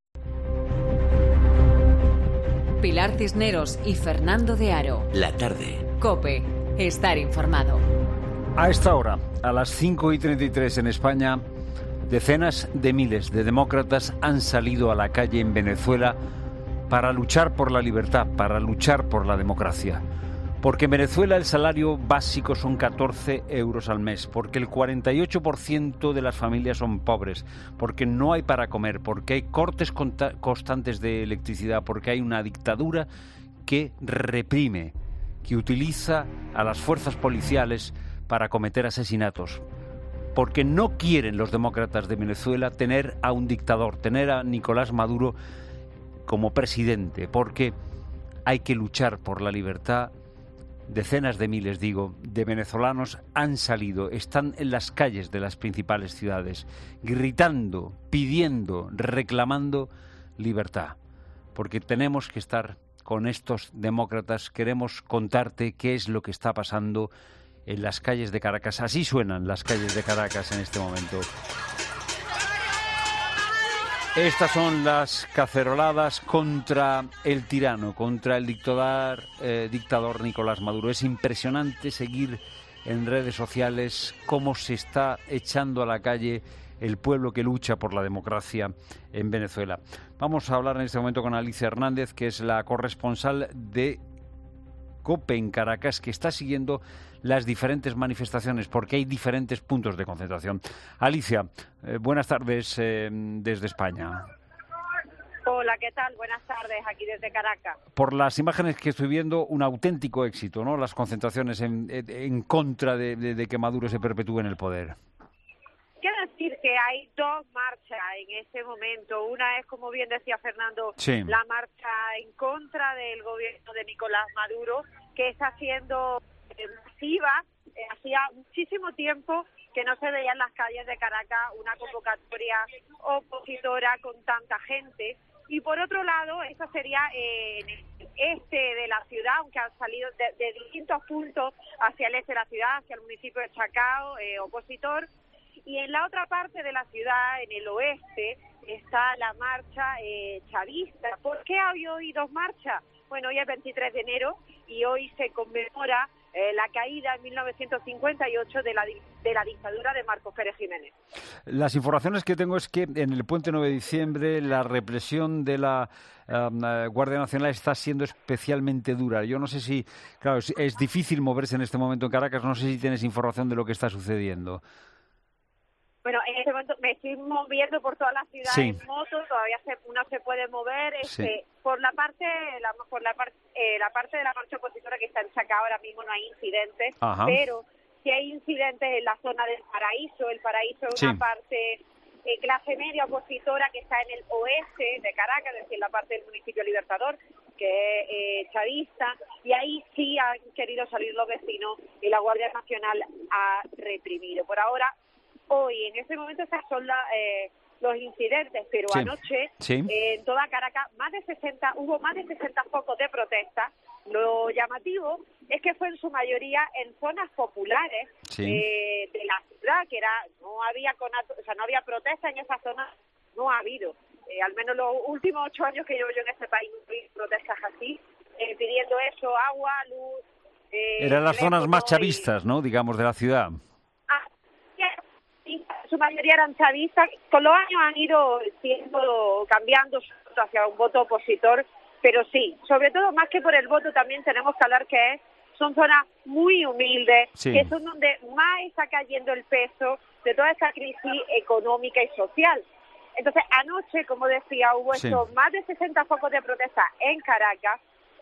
Pilar Cisneros y Fernando de Aro. La tarde. COPE. Estar informado. A esta hora, a las cinco y treinta y tres en España, decenas de miles de demócratas han salido a la calle en Venezuela para luchar por la libertad, para luchar por la democracia. Porque en Venezuela el salario básico son catorce euros al mes, porque el cuarenta y ocho por ciento de las familias son pobres, porque no hay para comer, porque hay cortes conta- constantes de electricidad, porque hay una dictadura que reprime, que utiliza a las fuerzas policiales para cometer asesinatos. Porque no quieren los demócratas de Venezuela tener a un dictador, tener a Nicolás Maduro como presidente, porque hay que luchar por la libertad. Decenas de miles, digo, de venezolanos han salido, están en las calles de las principales ciudades, gritando, pidiendo, reclamando libertad. Porque tenemos que estar con estos demócratas, queremos contarte qué es lo que está pasando en las calles de Caracas. Así suenan las calles de Caracas en este momento. Estas son las caceroladas contra el tirano, contra el dictador, eh, dictador Nicolás Maduro. Es impresionante seguir en redes sociales cómo se está echando a la calle el pueblo que lucha por la democracia en Venezuela. Vamos a hablar en este momento con Alicia Hernández, que es la corresponsal de COPE en Caracas, que está siguiendo las diferentes manifestaciones, porque hay diferentes puntos de concentración. Alicia, eh, buenas tardes eh, desde España. Hola, ¿qué tal? Buenas tardes, aquí desde Caracas. Por las imágenes que estoy viendo, un auténtico éxito, ¿no? Las concentraciones en, en contra de, de, de que Maduro se perpetúe en el poder. ¿Qué decir? que hay dos marchas en este momento. Una es, como bien decía Fernando, sí. la marcha en contra del gobierno de Nicolás Maduro, que está siendo eh, masiva. Eh, hacía muchísimo tiempo que no se veía en las calles de Caracas una convocatoria opositora con tanta gente. Y por otro lado, eso sería eh, en el este de la ciudad, aunque han salido de, de distintos puntos hacia el este de la ciudad, hacia el municipio de Chacao, eh, opositor. Y en la otra parte de la ciudad, en el oeste, está la marcha eh, chavista. ¿Por qué hay hoy dos marchas? Bueno, hoy es veintitrés de enero y hoy se conmemora eh, la caída en mil novecientos cincuenta y ocho de la, de la dictadura de Marcos Pérez Jiménez. Las informaciones que tengo es que en el puente nueve de diciembre la represión de la um, Guardia Nacional está siendo especialmente dura. Yo no sé si, claro, es, es difícil moverse en este momento en Caracas, no sé si tienes información de lo que está sucediendo. Bueno, en este momento me estoy moviendo por toda la ciudad sí. en moto, todavía se, uno se puede mover. Este, sí. Por la parte la, por la, par, eh, la parte de la marcha opositora que está en Chacao ahora mismo no hay incidentes, Ajá. pero sí hay incidentes en la zona del Paraíso. El Paraíso es sí. una parte eh, clase media opositora que está en el oeste de Caracas, es decir, la parte del municipio Libertador, que es eh, chavista, y ahí sí han querido salir los vecinos y la Guardia Nacional ha reprimido. Por ahora, hoy, en este momento, esas son la, eh, los incidentes, pero sí. anoche, sí. Eh, en toda Caracas, más de sesenta, hubo más de sesenta focos de protesta. Lo llamativo es que fue en su mayoría en zonas populares sí. eh, de la ciudad, que era no había conato, o sea, no había protesta en esa zona, no ha habido. Eh, al menos los últimos ocho años que llevo yo en este país, no hay protestas así, eh, pidiendo eso, agua, luz. Eh, Eran las zonas más y... chavistas, ¿no?, digamos, de la ciudad. En su mayoría eran chavistas. Con los años han ido siendo cambiando hacia un voto opositor, pero sí, sobre todo más que por el voto también tenemos que hablar que es, son zonas muy humildes, sí. que son donde más está cayendo el peso de toda esta crisis económica y social. Entonces anoche, como decía, hubo sí. estos más de sesenta focos de protesta en Caracas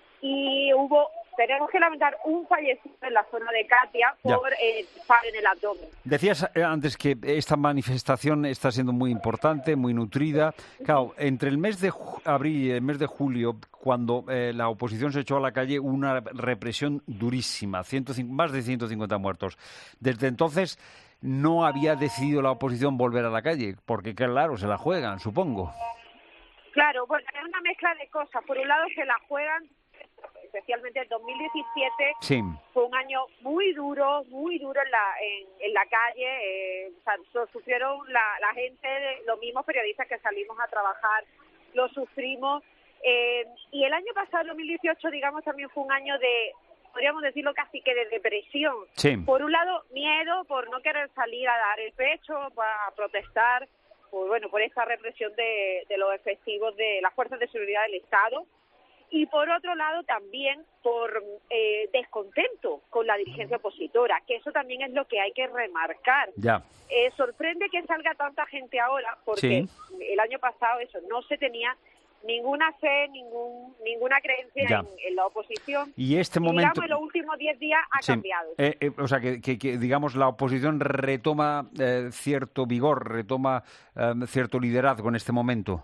y hubo tenemos que lamentar un fallecido en la zona de Catia por eh, disparo en el abdomen. Decías eh, antes que esta manifestación está siendo muy importante, muy nutrida. Claro, entre el mes de abril y el mes de julio, cuando eh, la oposición se echó a la calle, una represión durísima, ciento cincuenta, más de ciento cincuenta muertos. Desde entonces no había decidido la oposición volver a la calle, porque claro, se la juegan, supongo. Claro, bueno, es una mezcla de cosas. Por un lado se la juegan, especialmente el dos mil diecisiete, sí. fue un año muy duro, muy duro en la en, en la calle, eh, o sea, lo sufrieron la, la gente, los mismos periodistas que salimos a trabajar, lo sufrimos, eh, y el año pasado, el dos mil dieciocho, digamos, también fue un año de, podríamos decirlo casi que de depresión. Sí. Por un lado, miedo por no querer salir a dar el pecho, a protestar, por, bueno, por esta represión de, de los efectivos de las fuerzas de seguridad del Estado. Y por otro lado también por eh, descontento con la dirigencia opositora, que eso también es lo que hay que remarcar. Ya. Eh, sorprende que salga tanta gente ahora, porque sí. el año pasado eso no se tenía ninguna fe, ningún ninguna creencia en, en la oposición. Y este y, momento, digamos, en los últimos diez días ha sí. cambiado. Eh, eh, o sea, que, que, que, digamos, la oposición retoma eh, cierto vigor, retoma eh, cierto liderazgo en este momento.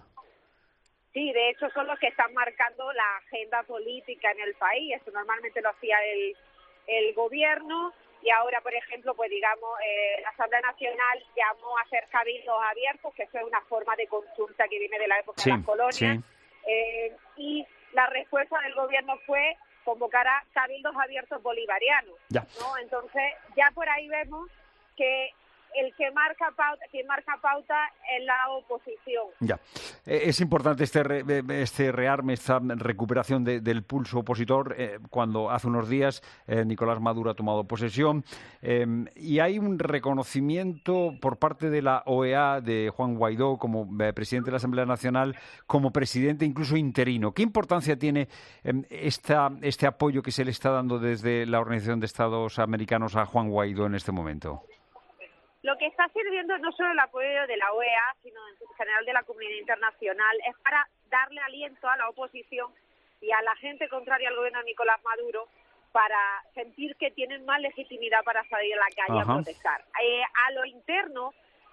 Sí, de hecho son los que están marcando la agenda política en el país. Eso normalmente lo hacía el, el gobierno y ahora, por ejemplo, pues digamos, eh, la Asamblea Nacional llamó a hacer cabildos abiertos, que eso es una forma de consulta que viene de la época sí, de las colonias. Sí. Eh, y la respuesta del gobierno fue convocar a cabildos abiertos bolivarianos. Ya. ¿no? Entonces, ya por ahí vemos que el que marca pauta, quien marca pauta es la oposición. Ya. Eh, es importante este re, este rearme, esta recuperación de, del pulso opositor eh, cuando hace unos días eh, Nicolás Maduro ha tomado posesión eh, y hay un reconocimiento por parte de la O E A de Juan Guaidó como eh, presidente de la Asamblea Nacional, como presidente incluso interino. ¿Qué importancia tiene eh, esta, este apoyo que se le está dando desde la Organización de Estados Americanos a Juan Guaidó en este momento? Lo que está sirviendo no solo el apoyo de la O E A, sino en general de la comunidad internacional, es para darle aliento a la oposición y a la gente contraria al gobierno de Nicolás Maduro para sentir que tienen más legitimidad para salir a la calle Ajá. a protestar. Eh, a lo interno,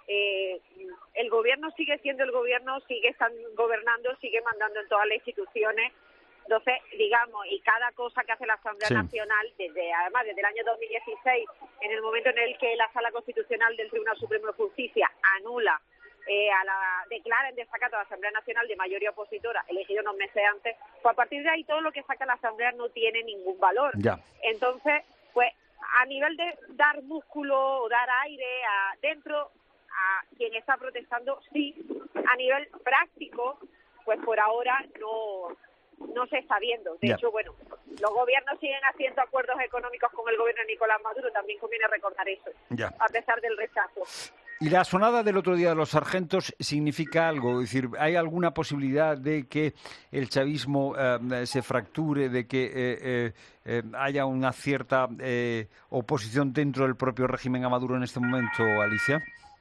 eh, el gobierno sigue siendo el gobierno, sigue están gobernando, sigue mandando en todas las instituciones. Entonces, digamos, y cada cosa que hace la Asamblea Sí. Nacional, desde además desde el año dos mil dieciséis, en el momento en el que la Sala Constitucional del Tribunal Supremo de Justicia anula, eh, a la declara en desacato a la Asamblea Nacional de mayoría opositora, elegido unos meses antes, pues a partir de ahí todo lo que saca la Asamblea no tiene ningún valor. Ya. Entonces, pues a nivel de dar músculo o dar aire a dentro a quien está protestando, sí. A nivel práctico, pues por ahora no no se está viendo. De Ya. hecho, bueno, los gobiernos siguen haciendo acuerdos económicos con el gobierno de Nicolás Maduro, también conviene recordar eso, Ya. a pesar del rechazo. Y la sonada del otro día de los sargentos significa algo, es decir, ¿hay alguna posibilidad de que el chavismo eh, se fracture, de que eh, eh, eh, haya una cierta eh, oposición dentro del propio régimen a Maduro en este momento, Alicia?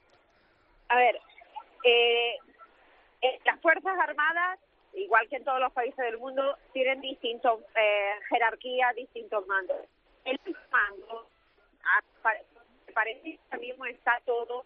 A ver, eh, eh, las Fuerzas Armadas, igual que en todos los países del mundo, tienen distintas eh, jerarquías, distintos mandos. El mando, me parece que ahora mismo está todo...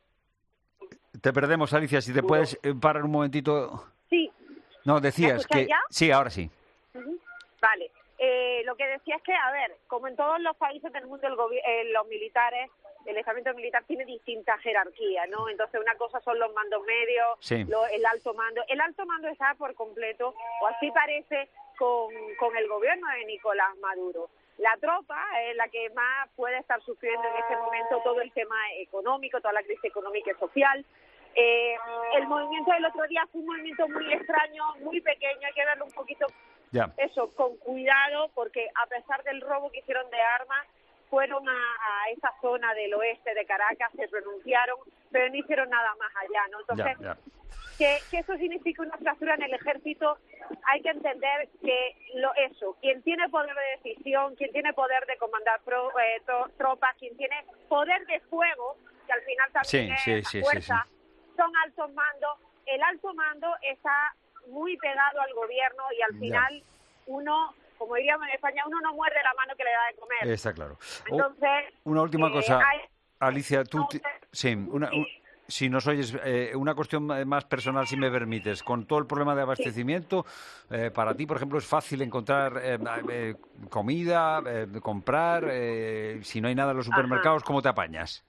Te perdemos, Alicia, si te puedes eh, parar un momentito. Sí. No, decías ¿Me escuchas que... ya? Sí, ahora sí. Ujú. Vale. Eh, lo que decía es que, a ver, como en todos los países del mundo, el gobi- eh, los militares, el estamento militar tiene distintas jerarquías, ¿no? Entonces, una cosa son los mandos medios, Sí. lo- el alto mando. El alto mando está por completo, o así parece, con, con el gobierno de Nicolás Maduro. La tropa es la que más puede estar sufriendo en este momento todo el tema económico, toda la crisis económica y social. Eh, el movimiento del otro día fue un movimiento muy extraño, muy pequeño, hay que verlo un poquito, Ya. eso, con cuidado, porque a pesar del robo que hicieron de armas, fueron a, a esa zona del oeste de Caracas, se pronunciaron, pero no hicieron nada más allá, ¿no? Entonces, Ya, ya. que, que eso significa una fractura en el ejército, hay que entender que lo eso, quien tiene poder de decisión, quien tiene poder de comandar pro, eh, tro- tropas, quien tiene poder de fuego, que al final también Sí, es sí, sí, fuerza, sí, son altos mandos. El alto mando está muy pegado al gobierno y al Ya. final uno, como diríamos en España, uno no muerde la mano que le da de comer. Está claro. O- Entonces, una última eh, cosa, hay- Alicia, tú... ti- Sí, una... un- Si nos oyes, eh, una cuestión más personal, si me permites. Con todo el problema de abastecimiento, eh, para ti, por ejemplo, es fácil encontrar eh, eh, comida, eh, comprar, eh, si no hay nada en los supermercados, ¿cómo te apañas?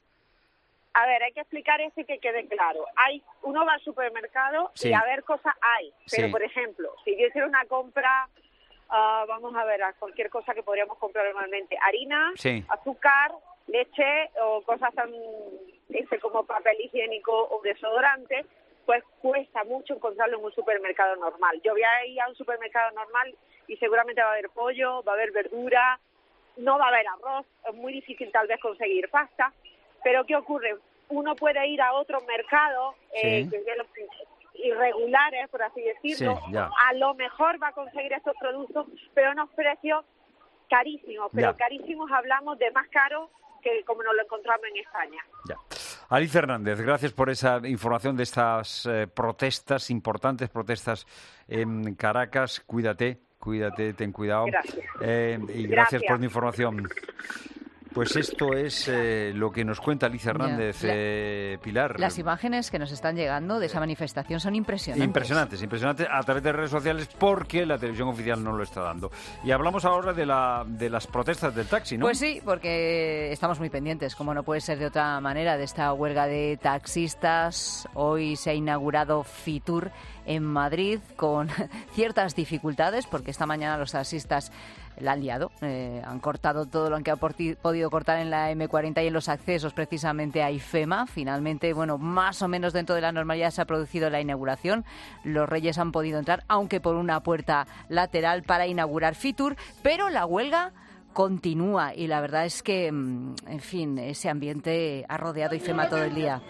A ver, hay que explicar eso y que quede claro. Hay, uno va al supermercado Sí. y a ver cosas hay. Pero, Sí. por ejemplo, si yo hiciera una compra, ah, vamos a ver, a cualquier cosa que podríamos comprar normalmente, harina, Sí. azúcar, leche o cosas tan este, como papel higiénico o desodorante, pues cuesta mucho encontrarlo en un supermercado normal. Yo voy a ir a un supermercado normal y seguramente va a haber pollo, va a haber verdura, no va a haber arroz, es muy difícil tal vez conseguir pasta, pero ¿qué ocurre? Uno puede ir a otros mercados eh, Sí. que de los irregulares, por así decirlo, Sí, ya. a lo mejor va a conseguir estos productos, pero a unos precios carísimos, pero Ya. carísimos hablamos de más caros que como nos lo encontramos en España. Ya. Alicia Hernández, gracias por esa información de estas eh, protestas, importantes protestas en Caracas. Cuídate, cuídate, ten cuidado. Gracias. Eh, y gracias, Gracias. por tu información. Pues esto es eh, lo que nos cuenta Alicia Hernández, La- eh, Pilar. Las imágenes que nos están llegando de esa manifestación son impresionantes. Impresionantes, impresionantes a través de redes sociales porque la televisión oficial no lo está dando. Y hablamos ahora de, la, de las protestas del taxi, ¿no? Pues sí, porque estamos muy pendientes, como no puede ser de otra manera, de esta huelga de taxistas. Hoy se ha inaugurado Fitur en Madrid con ciertas dificultades, porque esta mañana los taxistas la han liado, eh, han cortado todo lo que han porti- podido cortar en la eme cuarenta y en los accesos precisamente a IFEMA. Finalmente, bueno, más o menos dentro de la normalidad se ha producido la inauguración. Los Reyes han podido entrar, aunque por una puerta lateral, para inaugurar Fitur, pero la huelga continúa y la verdad es que, mm, en fin, ese ambiente ha rodeado IFEMA todo el día.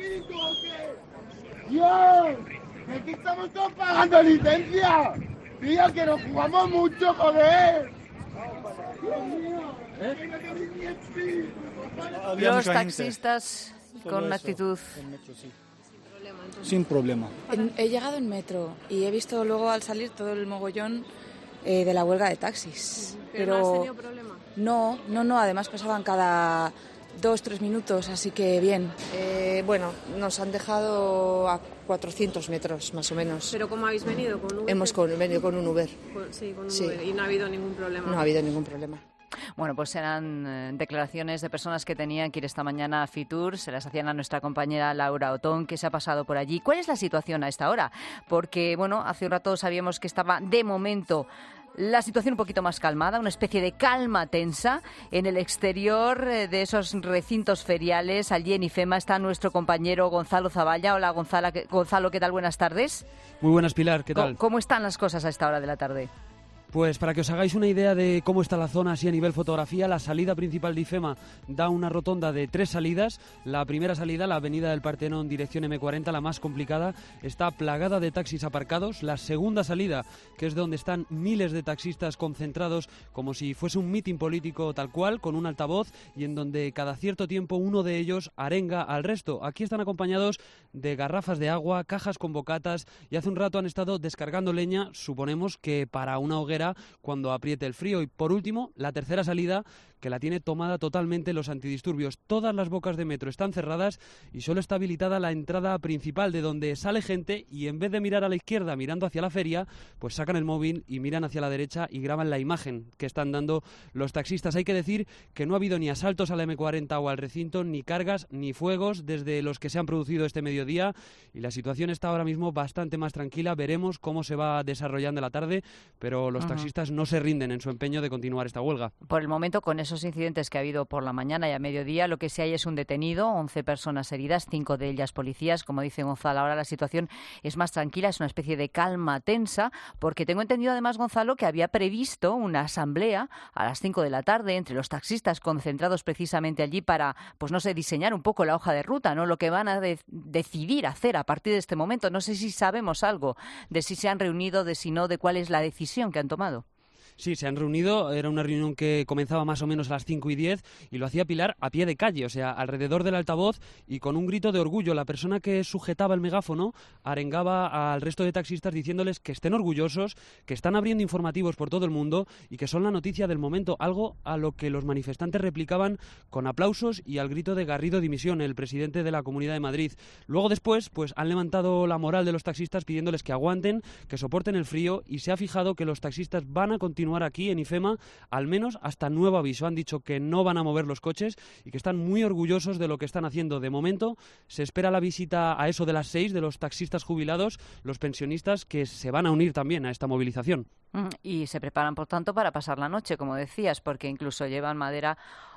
¡Dios! ¡Aquí estamos todos pagando licencia! ¡Tío, que nos jugamos mucho, joder! ¡Dios mío! Había Los mucha gente. taxistas Solo con una eso, actitud... el metro, sí. Sin problema. En- He llegado en metro y he visto luego al salir todo el mogollón eh, de la huelga de taxis. ¿Pero no has tenido problema? No, no, no. Además pasaban cada dos, tres minutos, así que bien. Eh, bueno, nos han dejado a cuatrocientos metros más o menos. ¿Pero cómo habéis venido? ¿Con Uber? Hemos con, venido con un Uber. Con, sí, con un sí. Uber. Y no ha habido ningún problema. No ha habido ningún problema. Bueno, pues eran eh, declaraciones de personas que tenían que ir esta mañana a Fitur. Se las hacían a nuestra compañera Laura Otón, que se ha pasado por allí. ¿Cuál es la situación a esta hora? Porque, bueno, hace un rato sabíamos que estaba, de momento, la situación un poquito más calmada, una especie de calma tensa en el exterior de esos recintos feriales. Allí en IFEMA está nuestro compañero Gonzalo Zavalla. Hola, Gonzalo, Gonzalo, ¿qué tal? Buenas tardes. Muy buenas, Pilar, ¿qué tal? ¿Cómo, cómo están las cosas a esta hora de la tarde? Pues para que os hagáis una idea de cómo está la zona así a nivel fotografía, la salida principal de IFEMA da una rotonda de tres salidas. La primera salida, la avenida del Partenón, dirección eme cuarenta, la más complicada, está plagada de taxis aparcados. La segunda salida, que es donde están miles de taxistas concentrados como si fuese un mitin político tal cual, con un altavoz, y en donde cada cierto tiempo uno de ellos arenga al resto. Aquí están acompañados de garrafas de agua, cajas con bocatas, y hace un rato han estado descargando leña, suponemos que para una hoguera cuando apriete el frío. Y por último, la tercera salida, que la tiene tomada totalmente los antidisturbios. Todas las bocas de metro están cerradas y solo está habilitada la entrada principal, de donde sale gente, y en vez de mirar a la izquierda mirando hacia la feria, pues sacan el móvil y miran hacia la derecha y graban la imagen que están dando los taxistas. Hay que decir que no ha habido ni asaltos a la eme cuarenta o al recinto, ni cargas, ni fuegos desde los que se han producido este mediodía, y la situación está ahora mismo bastante más tranquila. Veremos cómo se va desarrollando la tarde, pero los taxistas no se rinden en su empeño de continuar esta huelga. Por el momento, con esos incidentes que ha habido por la mañana y a mediodía, lo que sí hay es un detenido, once personas heridas, cinco de ellas policías. Como dice Gonzalo, ahora la situación es más tranquila, es una especie de calma tensa, porque tengo entendido además, Gonzalo, que había previsto una asamblea a las cinco de la tarde entre los taxistas concentrados precisamente allí para, pues no sé, diseñar un poco la hoja de ruta, ¿no? Lo que van a de- decidir hacer a partir de este momento. No sé si sabemos algo de si se han reunido, de si no, de cuál es la decisión que han tomado. Sí, se han reunido, era una reunión que comenzaba más o menos a las cinco y diez y lo hacía Pilar a pie de calle, o sea, alrededor del altavoz y con un grito de orgullo. La persona que sujetaba el megáfono arengaba al resto de taxistas diciéndoles que estén orgullosos, que están abriendo informativos por todo el mundo y que son la noticia del momento, algo a lo que los manifestantes replicaban con aplausos y al grito de Garrido dimisión, el presidente de la Comunidad de Madrid. Luego después, pues han levantado la moral de los taxistas pidiéndoles que aguanten, que soporten el frío, y se ha fijado que los taxistas van a continuar aquí en IFEMA, al menos hasta nuevo aviso. Han dicho que no van a mover los coches y que están muy orgullosos de lo que están haciendo. De momento, se espera la visita a eso de las seis de los taxistas jubilados, los pensionistas, que se van a unir también a esta movilización. Y se preparan, por tanto, para pasar la noche, como decías, porque incluso llevan madera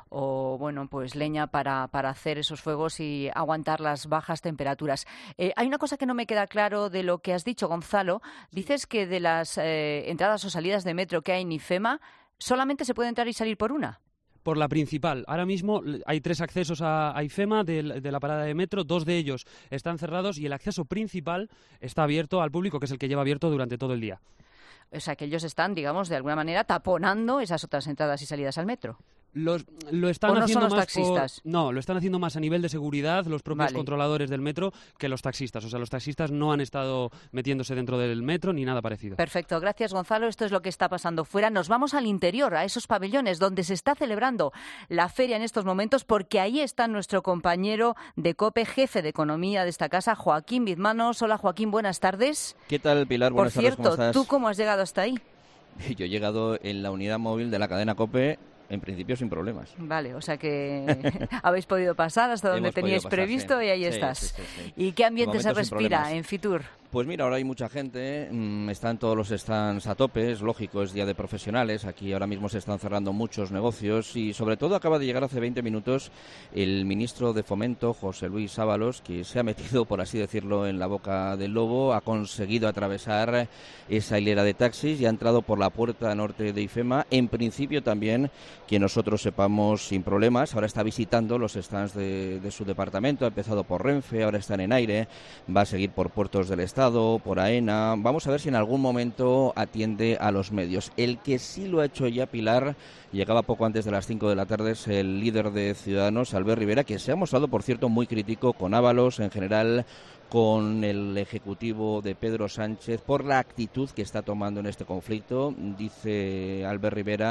o, bueno, pues leña para, para hacer esos fuegos y aguantar las bajas temperaturas. Eh, hay una cosa que no me queda claro de lo que has dicho, Gonzalo. Dices que de las eh, entradas o salidas de metro que hay en IFEMA, solamente se puede entrar y salir por una. Por la principal. Ahora mismo hay tres accesos a, a IFEMA de, de la parada de metro, dos de ellos están cerrados y el acceso principal está abierto al público, que es el que lleva abierto durante todo el día. O sea, que ellos están, digamos, de alguna manera taponando esas otras entradas y salidas al metro. Los, lo están ¿O no haciendo son los más taxistas? por, no, lo están haciendo más a nivel de seguridad los propios Vale. controladores del metro que los taxistas. O sea, los taxistas no han estado metiéndose dentro del metro ni nada parecido. Perfecto, gracias, Gonzalo. Esto es lo que está pasando fuera. Nos vamos al interior, a esos pabellones donde se está celebrando la feria en estos momentos, porque ahí está nuestro compañero de COPE, jefe de economía de esta casa, Joaquín Bizmanos. Hola, Joaquín, buenas tardes. ¿Qué tal, Pilar? Buenas Por tardes, cierto, ¿cómo estás? ¿tú cómo has llegado hasta ahí? Yo he llegado en la unidad móvil de la cadena COPE, en principio sin problemas. Vale, o sea que habéis podido pasar hasta donde Hemos teníais podido pasar, previsto sí. y ahí Sí, estás. sí, sí, sí. ¿Y qué ambiente De se momento sin respira problemas. en Fitur? Pues mira, ahora hay mucha gente, mmm, están todos los stands a tope, es lógico, es día de profesionales, aquí ahora mismo se están cerrando muchos negocios y sobre todo acaba de llegar hace veinte minutos el ministro de Fomento, José Luis Ábalos, que se ha metido, por así decirlo, en la boca del lobo, ha conseguido atravesar esa hilera de taxis y ha entrado por la puerta norte de IFEMA, en principio también, que nosotros sepamos, sin problemas. Ahora está visitando los stands de, de su departamento, ha empezado por Renfe, ahora está en Aire, va a seguir por Puertos del Estado, por AENA. Vamos a ver si en algún momento atiende a los medios. El que sí lo ha hecho ya, Pilar, llegaba poco antes de las cinco de la tarde, es el líder de Ciudadanos, Albert Rivera, que se ha mostrado, por cierto, muy crítico con Ábalos, en general con el ejecutivo de Pedro Sánchez, por la actitud que está tomando en este conflicto. Dice Albert Rivera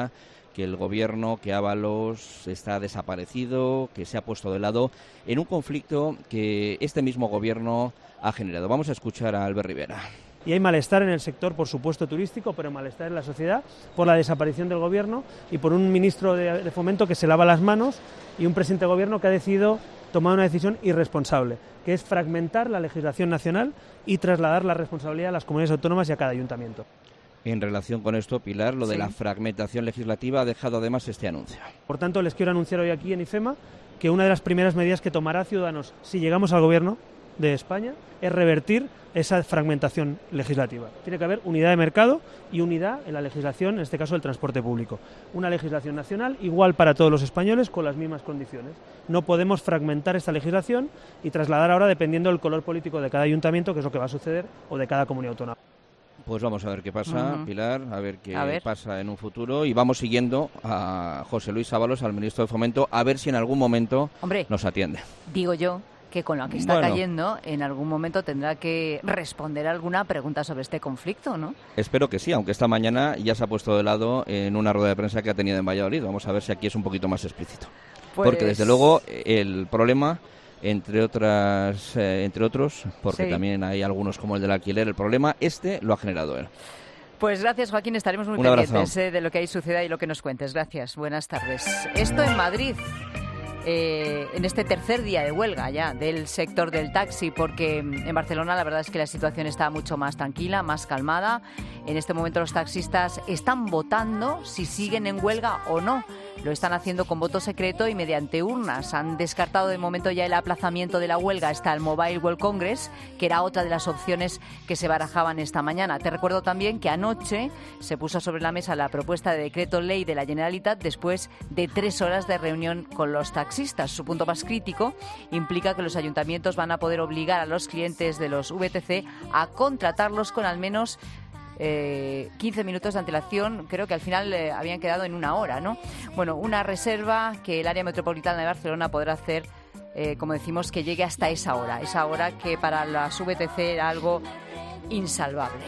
que el gobierno, que Ábalos está desaparecido, que se ha puesto de lado en un conflicto que este mismo gobierno ha generado. Vamos a escuchar a Albert Rivera. Y hay malestar en el sector, por supuesto, turístico, pero malestar en la sociedad por la desaparición del gobierno y por un ministro de, de Fomento que se lava las manos y un presidente de gobierno que ha decidido tomar una decisión irresponsable, que es fragmentar la legislación nacional y trasladar la responsabilidad a las comunidades autónomas y a cada ayuntamiento. En relación con esto, Pilar, lo de sí. la fragmentación legislativa ha dejado además este anuncio. Por tanto, les quiero anunciar hoy aquí en IFEMA que una de las primeras medidas que tomará Ciudadanos si llegamos al gobierno de España es revertir esa fragmentación legislativa. Tiene que haber unidad de mercado y unidad en la legislación, en este caso el transporte público. Una legislación nacional igual para todos los españoles con las mismas condiciones. No podemos fragmentar esta legislación y trasladar ahora dependiendo del color político de cada ayuntamiento, que es lo que va a suceder, o de cada comunidad autónoma. Pues vamos a ver qué pasa, uh-huh. Pilar, a ver qué a ver. pasa en un futuro y vamos siguiendo a José Luis Ábalos, al ministro de Fomento, a ver si en algún momento Hombre, nos atiende. Digo yo que con lo que está bueno. cayendo, en algún momento tendrá que responder alguna pregunta sobre este conflicto, ¿no? Espero que sí, aunque esta mañana ya se ha puesto de lado en una rueda de prensa que ha tenido en Valladolid. Vamos a ver si aquí es un poquito más explícito. Pues... Porque desde luego el problema, entre otras, eh, entre otros, porque sí. también hay algunos como el del alquiler, el problema este lo ha generado él. Pues gracias, Joaquín. Estaremos muy Un pendientes eh, de lo que ahí suceda y lo que nos cuentes. Gracias. Buenas tardes. Esto en Madrid. Eh, en este tercer día de huelga ya del sector del taxi, porque en Barcelona la verdad es que la situación está mucho más tranquila, más calmada. En este momento los taxistas están votando si siguen en huelga o no. Lo están haciendo con voto secreto y mediante urnas. Han descartado de momento ya el aplazamiento de la huelga hasta el Mobile World Congress, que era otra de las opciones que se barajaban esta mañana. Te recuerdo también que anoche se puso sobre la mesa la propuesta de decreto ley de la Generalitat después de tres horas de reunión con los taxistas. Su punto más crítico implica que los ayuntamientos van a poder obligar a los clientes de los V T C a contratarlos con al menos Eh, quince minutos de antelación. Creo que al final eh, habían quedado en una hora, ¿no? Bueno, una reserva que el área metropolitana de Barcelona podrá hacer, eh, como decimos, que llegue hasta esa hora, esa hora que para las V T C era algo insalvable.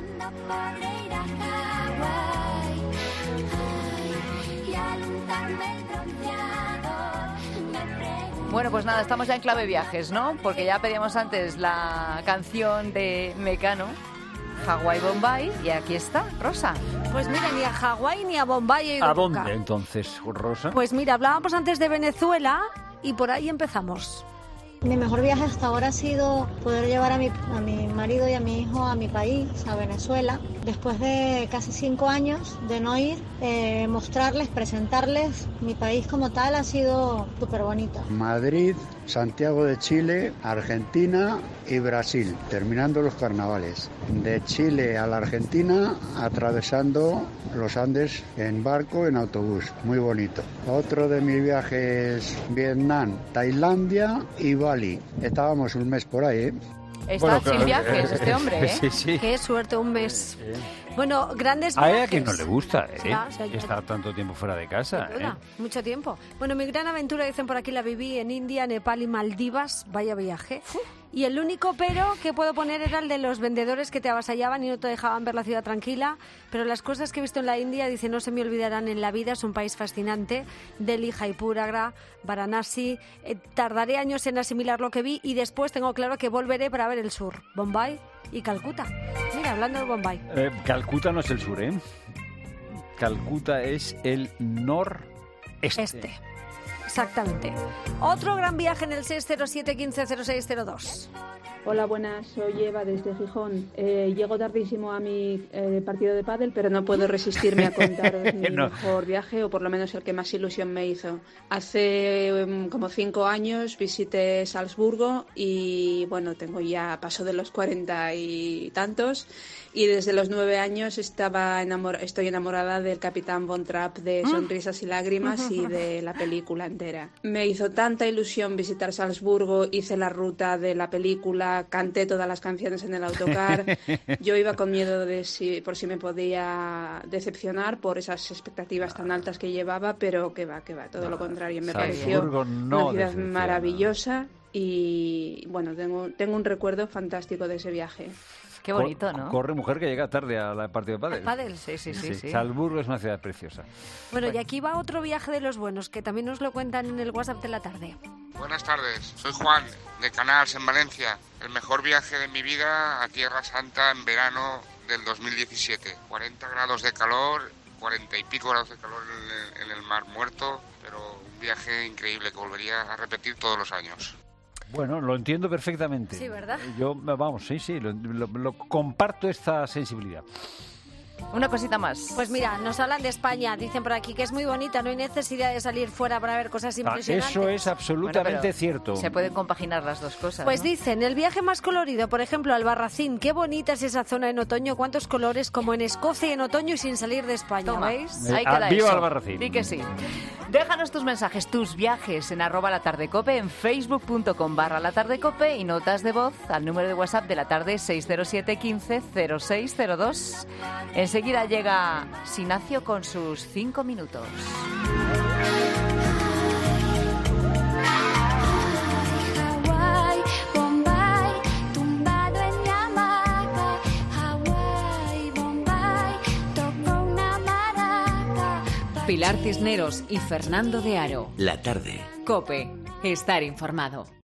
Bueno, pues nada, estamos ya en clave viajes, ¿no? Porque ya pedíamos antes la canción de Mecano, Hawái, Bombay, y aquí está, Rosa. Pues mira, ni a Hawái ni a Bombay he ido ¿A nunca. dónde entonces, Rosa? Pues mira, hablábamos antes de Venezuela y por ahí empezamos. Mi mejor viaje hasta ahora ha sido poder llevar a mi, a mi marido y a mi hijo a mi país, a Venezuela. Después de casi cinco años de no ir, eh, mostrarles, presentarles mi país como tal ha sido súper bonito. Madrid, Santiago de Chile, Argentina y Brasil, terminando los carnavales. De Chile a la Argentina, atravesando los Andes en barco, en autobús. Muy bonito. Otro de mis viajes, Vietnam, Tailandia y Bali. Estábamos un mes por ahí, ¿eh? Está Bueno, sin claro, viajes este hombre, ¿eh? Sí, sí. Qué suerte, un mes. Bueno, grandes A viajes. ella que no le gusta, ¿eh? Sí, sí, sí. Estar tanto tiempo fuera de casa, Sin ¿eh? duda, mucho tiempo. Bueno, mi gran aventura, dicen por aquí, la viví en India, Nepal y Maldivas. Vaya viaje. Y el único pero que puedo poner era el de los vendedores que te avasallaban y no te dejaban ver la ciudad tranquila. Pero las cosas que he visto en la India, dice, no se me olvidarán en la vida. Es un país fascinante. Delhi, Jaipur, Agra, Varanasi. Eh, tardaré años en asimilar lo que vi y después tengo claro que volveré para ver el sur. Bombay y Calcuta. Mira, hablando de Bombay. Eh, Calcuta no es el sur, ¿eh? Calcuta es el noreste. Este. Exactamente. Otro gran viaje en el seis cero siete, quince cero seis cero dos. Hola, buenas, soy Eva desde Gijón. Eh, llego tardísimo a mi eh, partido de pádel, pero no puedo resistirme a contaros mi No. mejor viaje, o por lo menos el que más ilusión me hizo. Hace um, como cinco años visité Salzburgo y, bueno, tengo ya paso de los cuarenta y tantos, y desde los nueve años estaba enamor- estoy enamorada del Capitán Von Trapp, de Sonrisas y Lágrimas y de la película entera. Me hizo tanta ilusión visitar Salzburgo, hice la ruta de la película, canté todas las canciones en el autocar. Yo iba con miedo de si por si me podía decepcionar por esas expectativas tan altas que llevaba, pero que va, que va, todo lo contrario. Me pareció Salzburgo no una ciudad decepciona. maravillosa y, bueno, tengo, tengo un recuerdo fantástico de ese viaje. Qué bonito, ¿no? Corre mujer que llega tarde al partido de pádel. Pádel, sí, sí, sí, sí. Salzburgo es una ciudad preciosa. Bueno, y aquí va otro viaje de los buenos, que también nos lo cuentan en el WhatsApp de la tarde. Buenas tardes, soy Juan, de Canals, en Valencia. El mejor viaje de mi vida a Tierra Santa en verano del dos mil diecisiete. cuarenta grados de calor, cuarenta y pico grados de calor en el, en el Mar Muerto, pero un viaje increíble que volvería a repetir todos los años. Bueno, lo entiendo perfectamente. Sí, ¿verdad? Yo, vamos, sí, sí, lo, lo, lo comparto esta sensibilidad. Una cosita más. Pues mira, nos hablan de España, dicen por aquí que es muy bonita, no hay necesidad de salir fuera para ver cosas impresionantes. Ah, eso es absolutamente bueno, cierto. Se pueden compaginar las dos cosas. Pues ¿no? dicen, el viaje más colorido, por ejemplo, Albarracín, qué bonita es esa zona en otoño, cuántos colores, como en Escocia en otoño y sin salir de España, Toma, ¿veis? Ahí queda ah, viva eso. Albarracín. Di que sí. Déjanos tus mensajes, tus viajes en arroba la tarde cope, en facebook.com barra la tarde cope y notas de voz al número de WhatsApp de la tarde seis cero siete quince cero seis cero dos. Enseguida llega Sinacio con sus cinco minutos. Pilar Cisneros y Fernando de Aro. La tarde. COPE. Estar informado.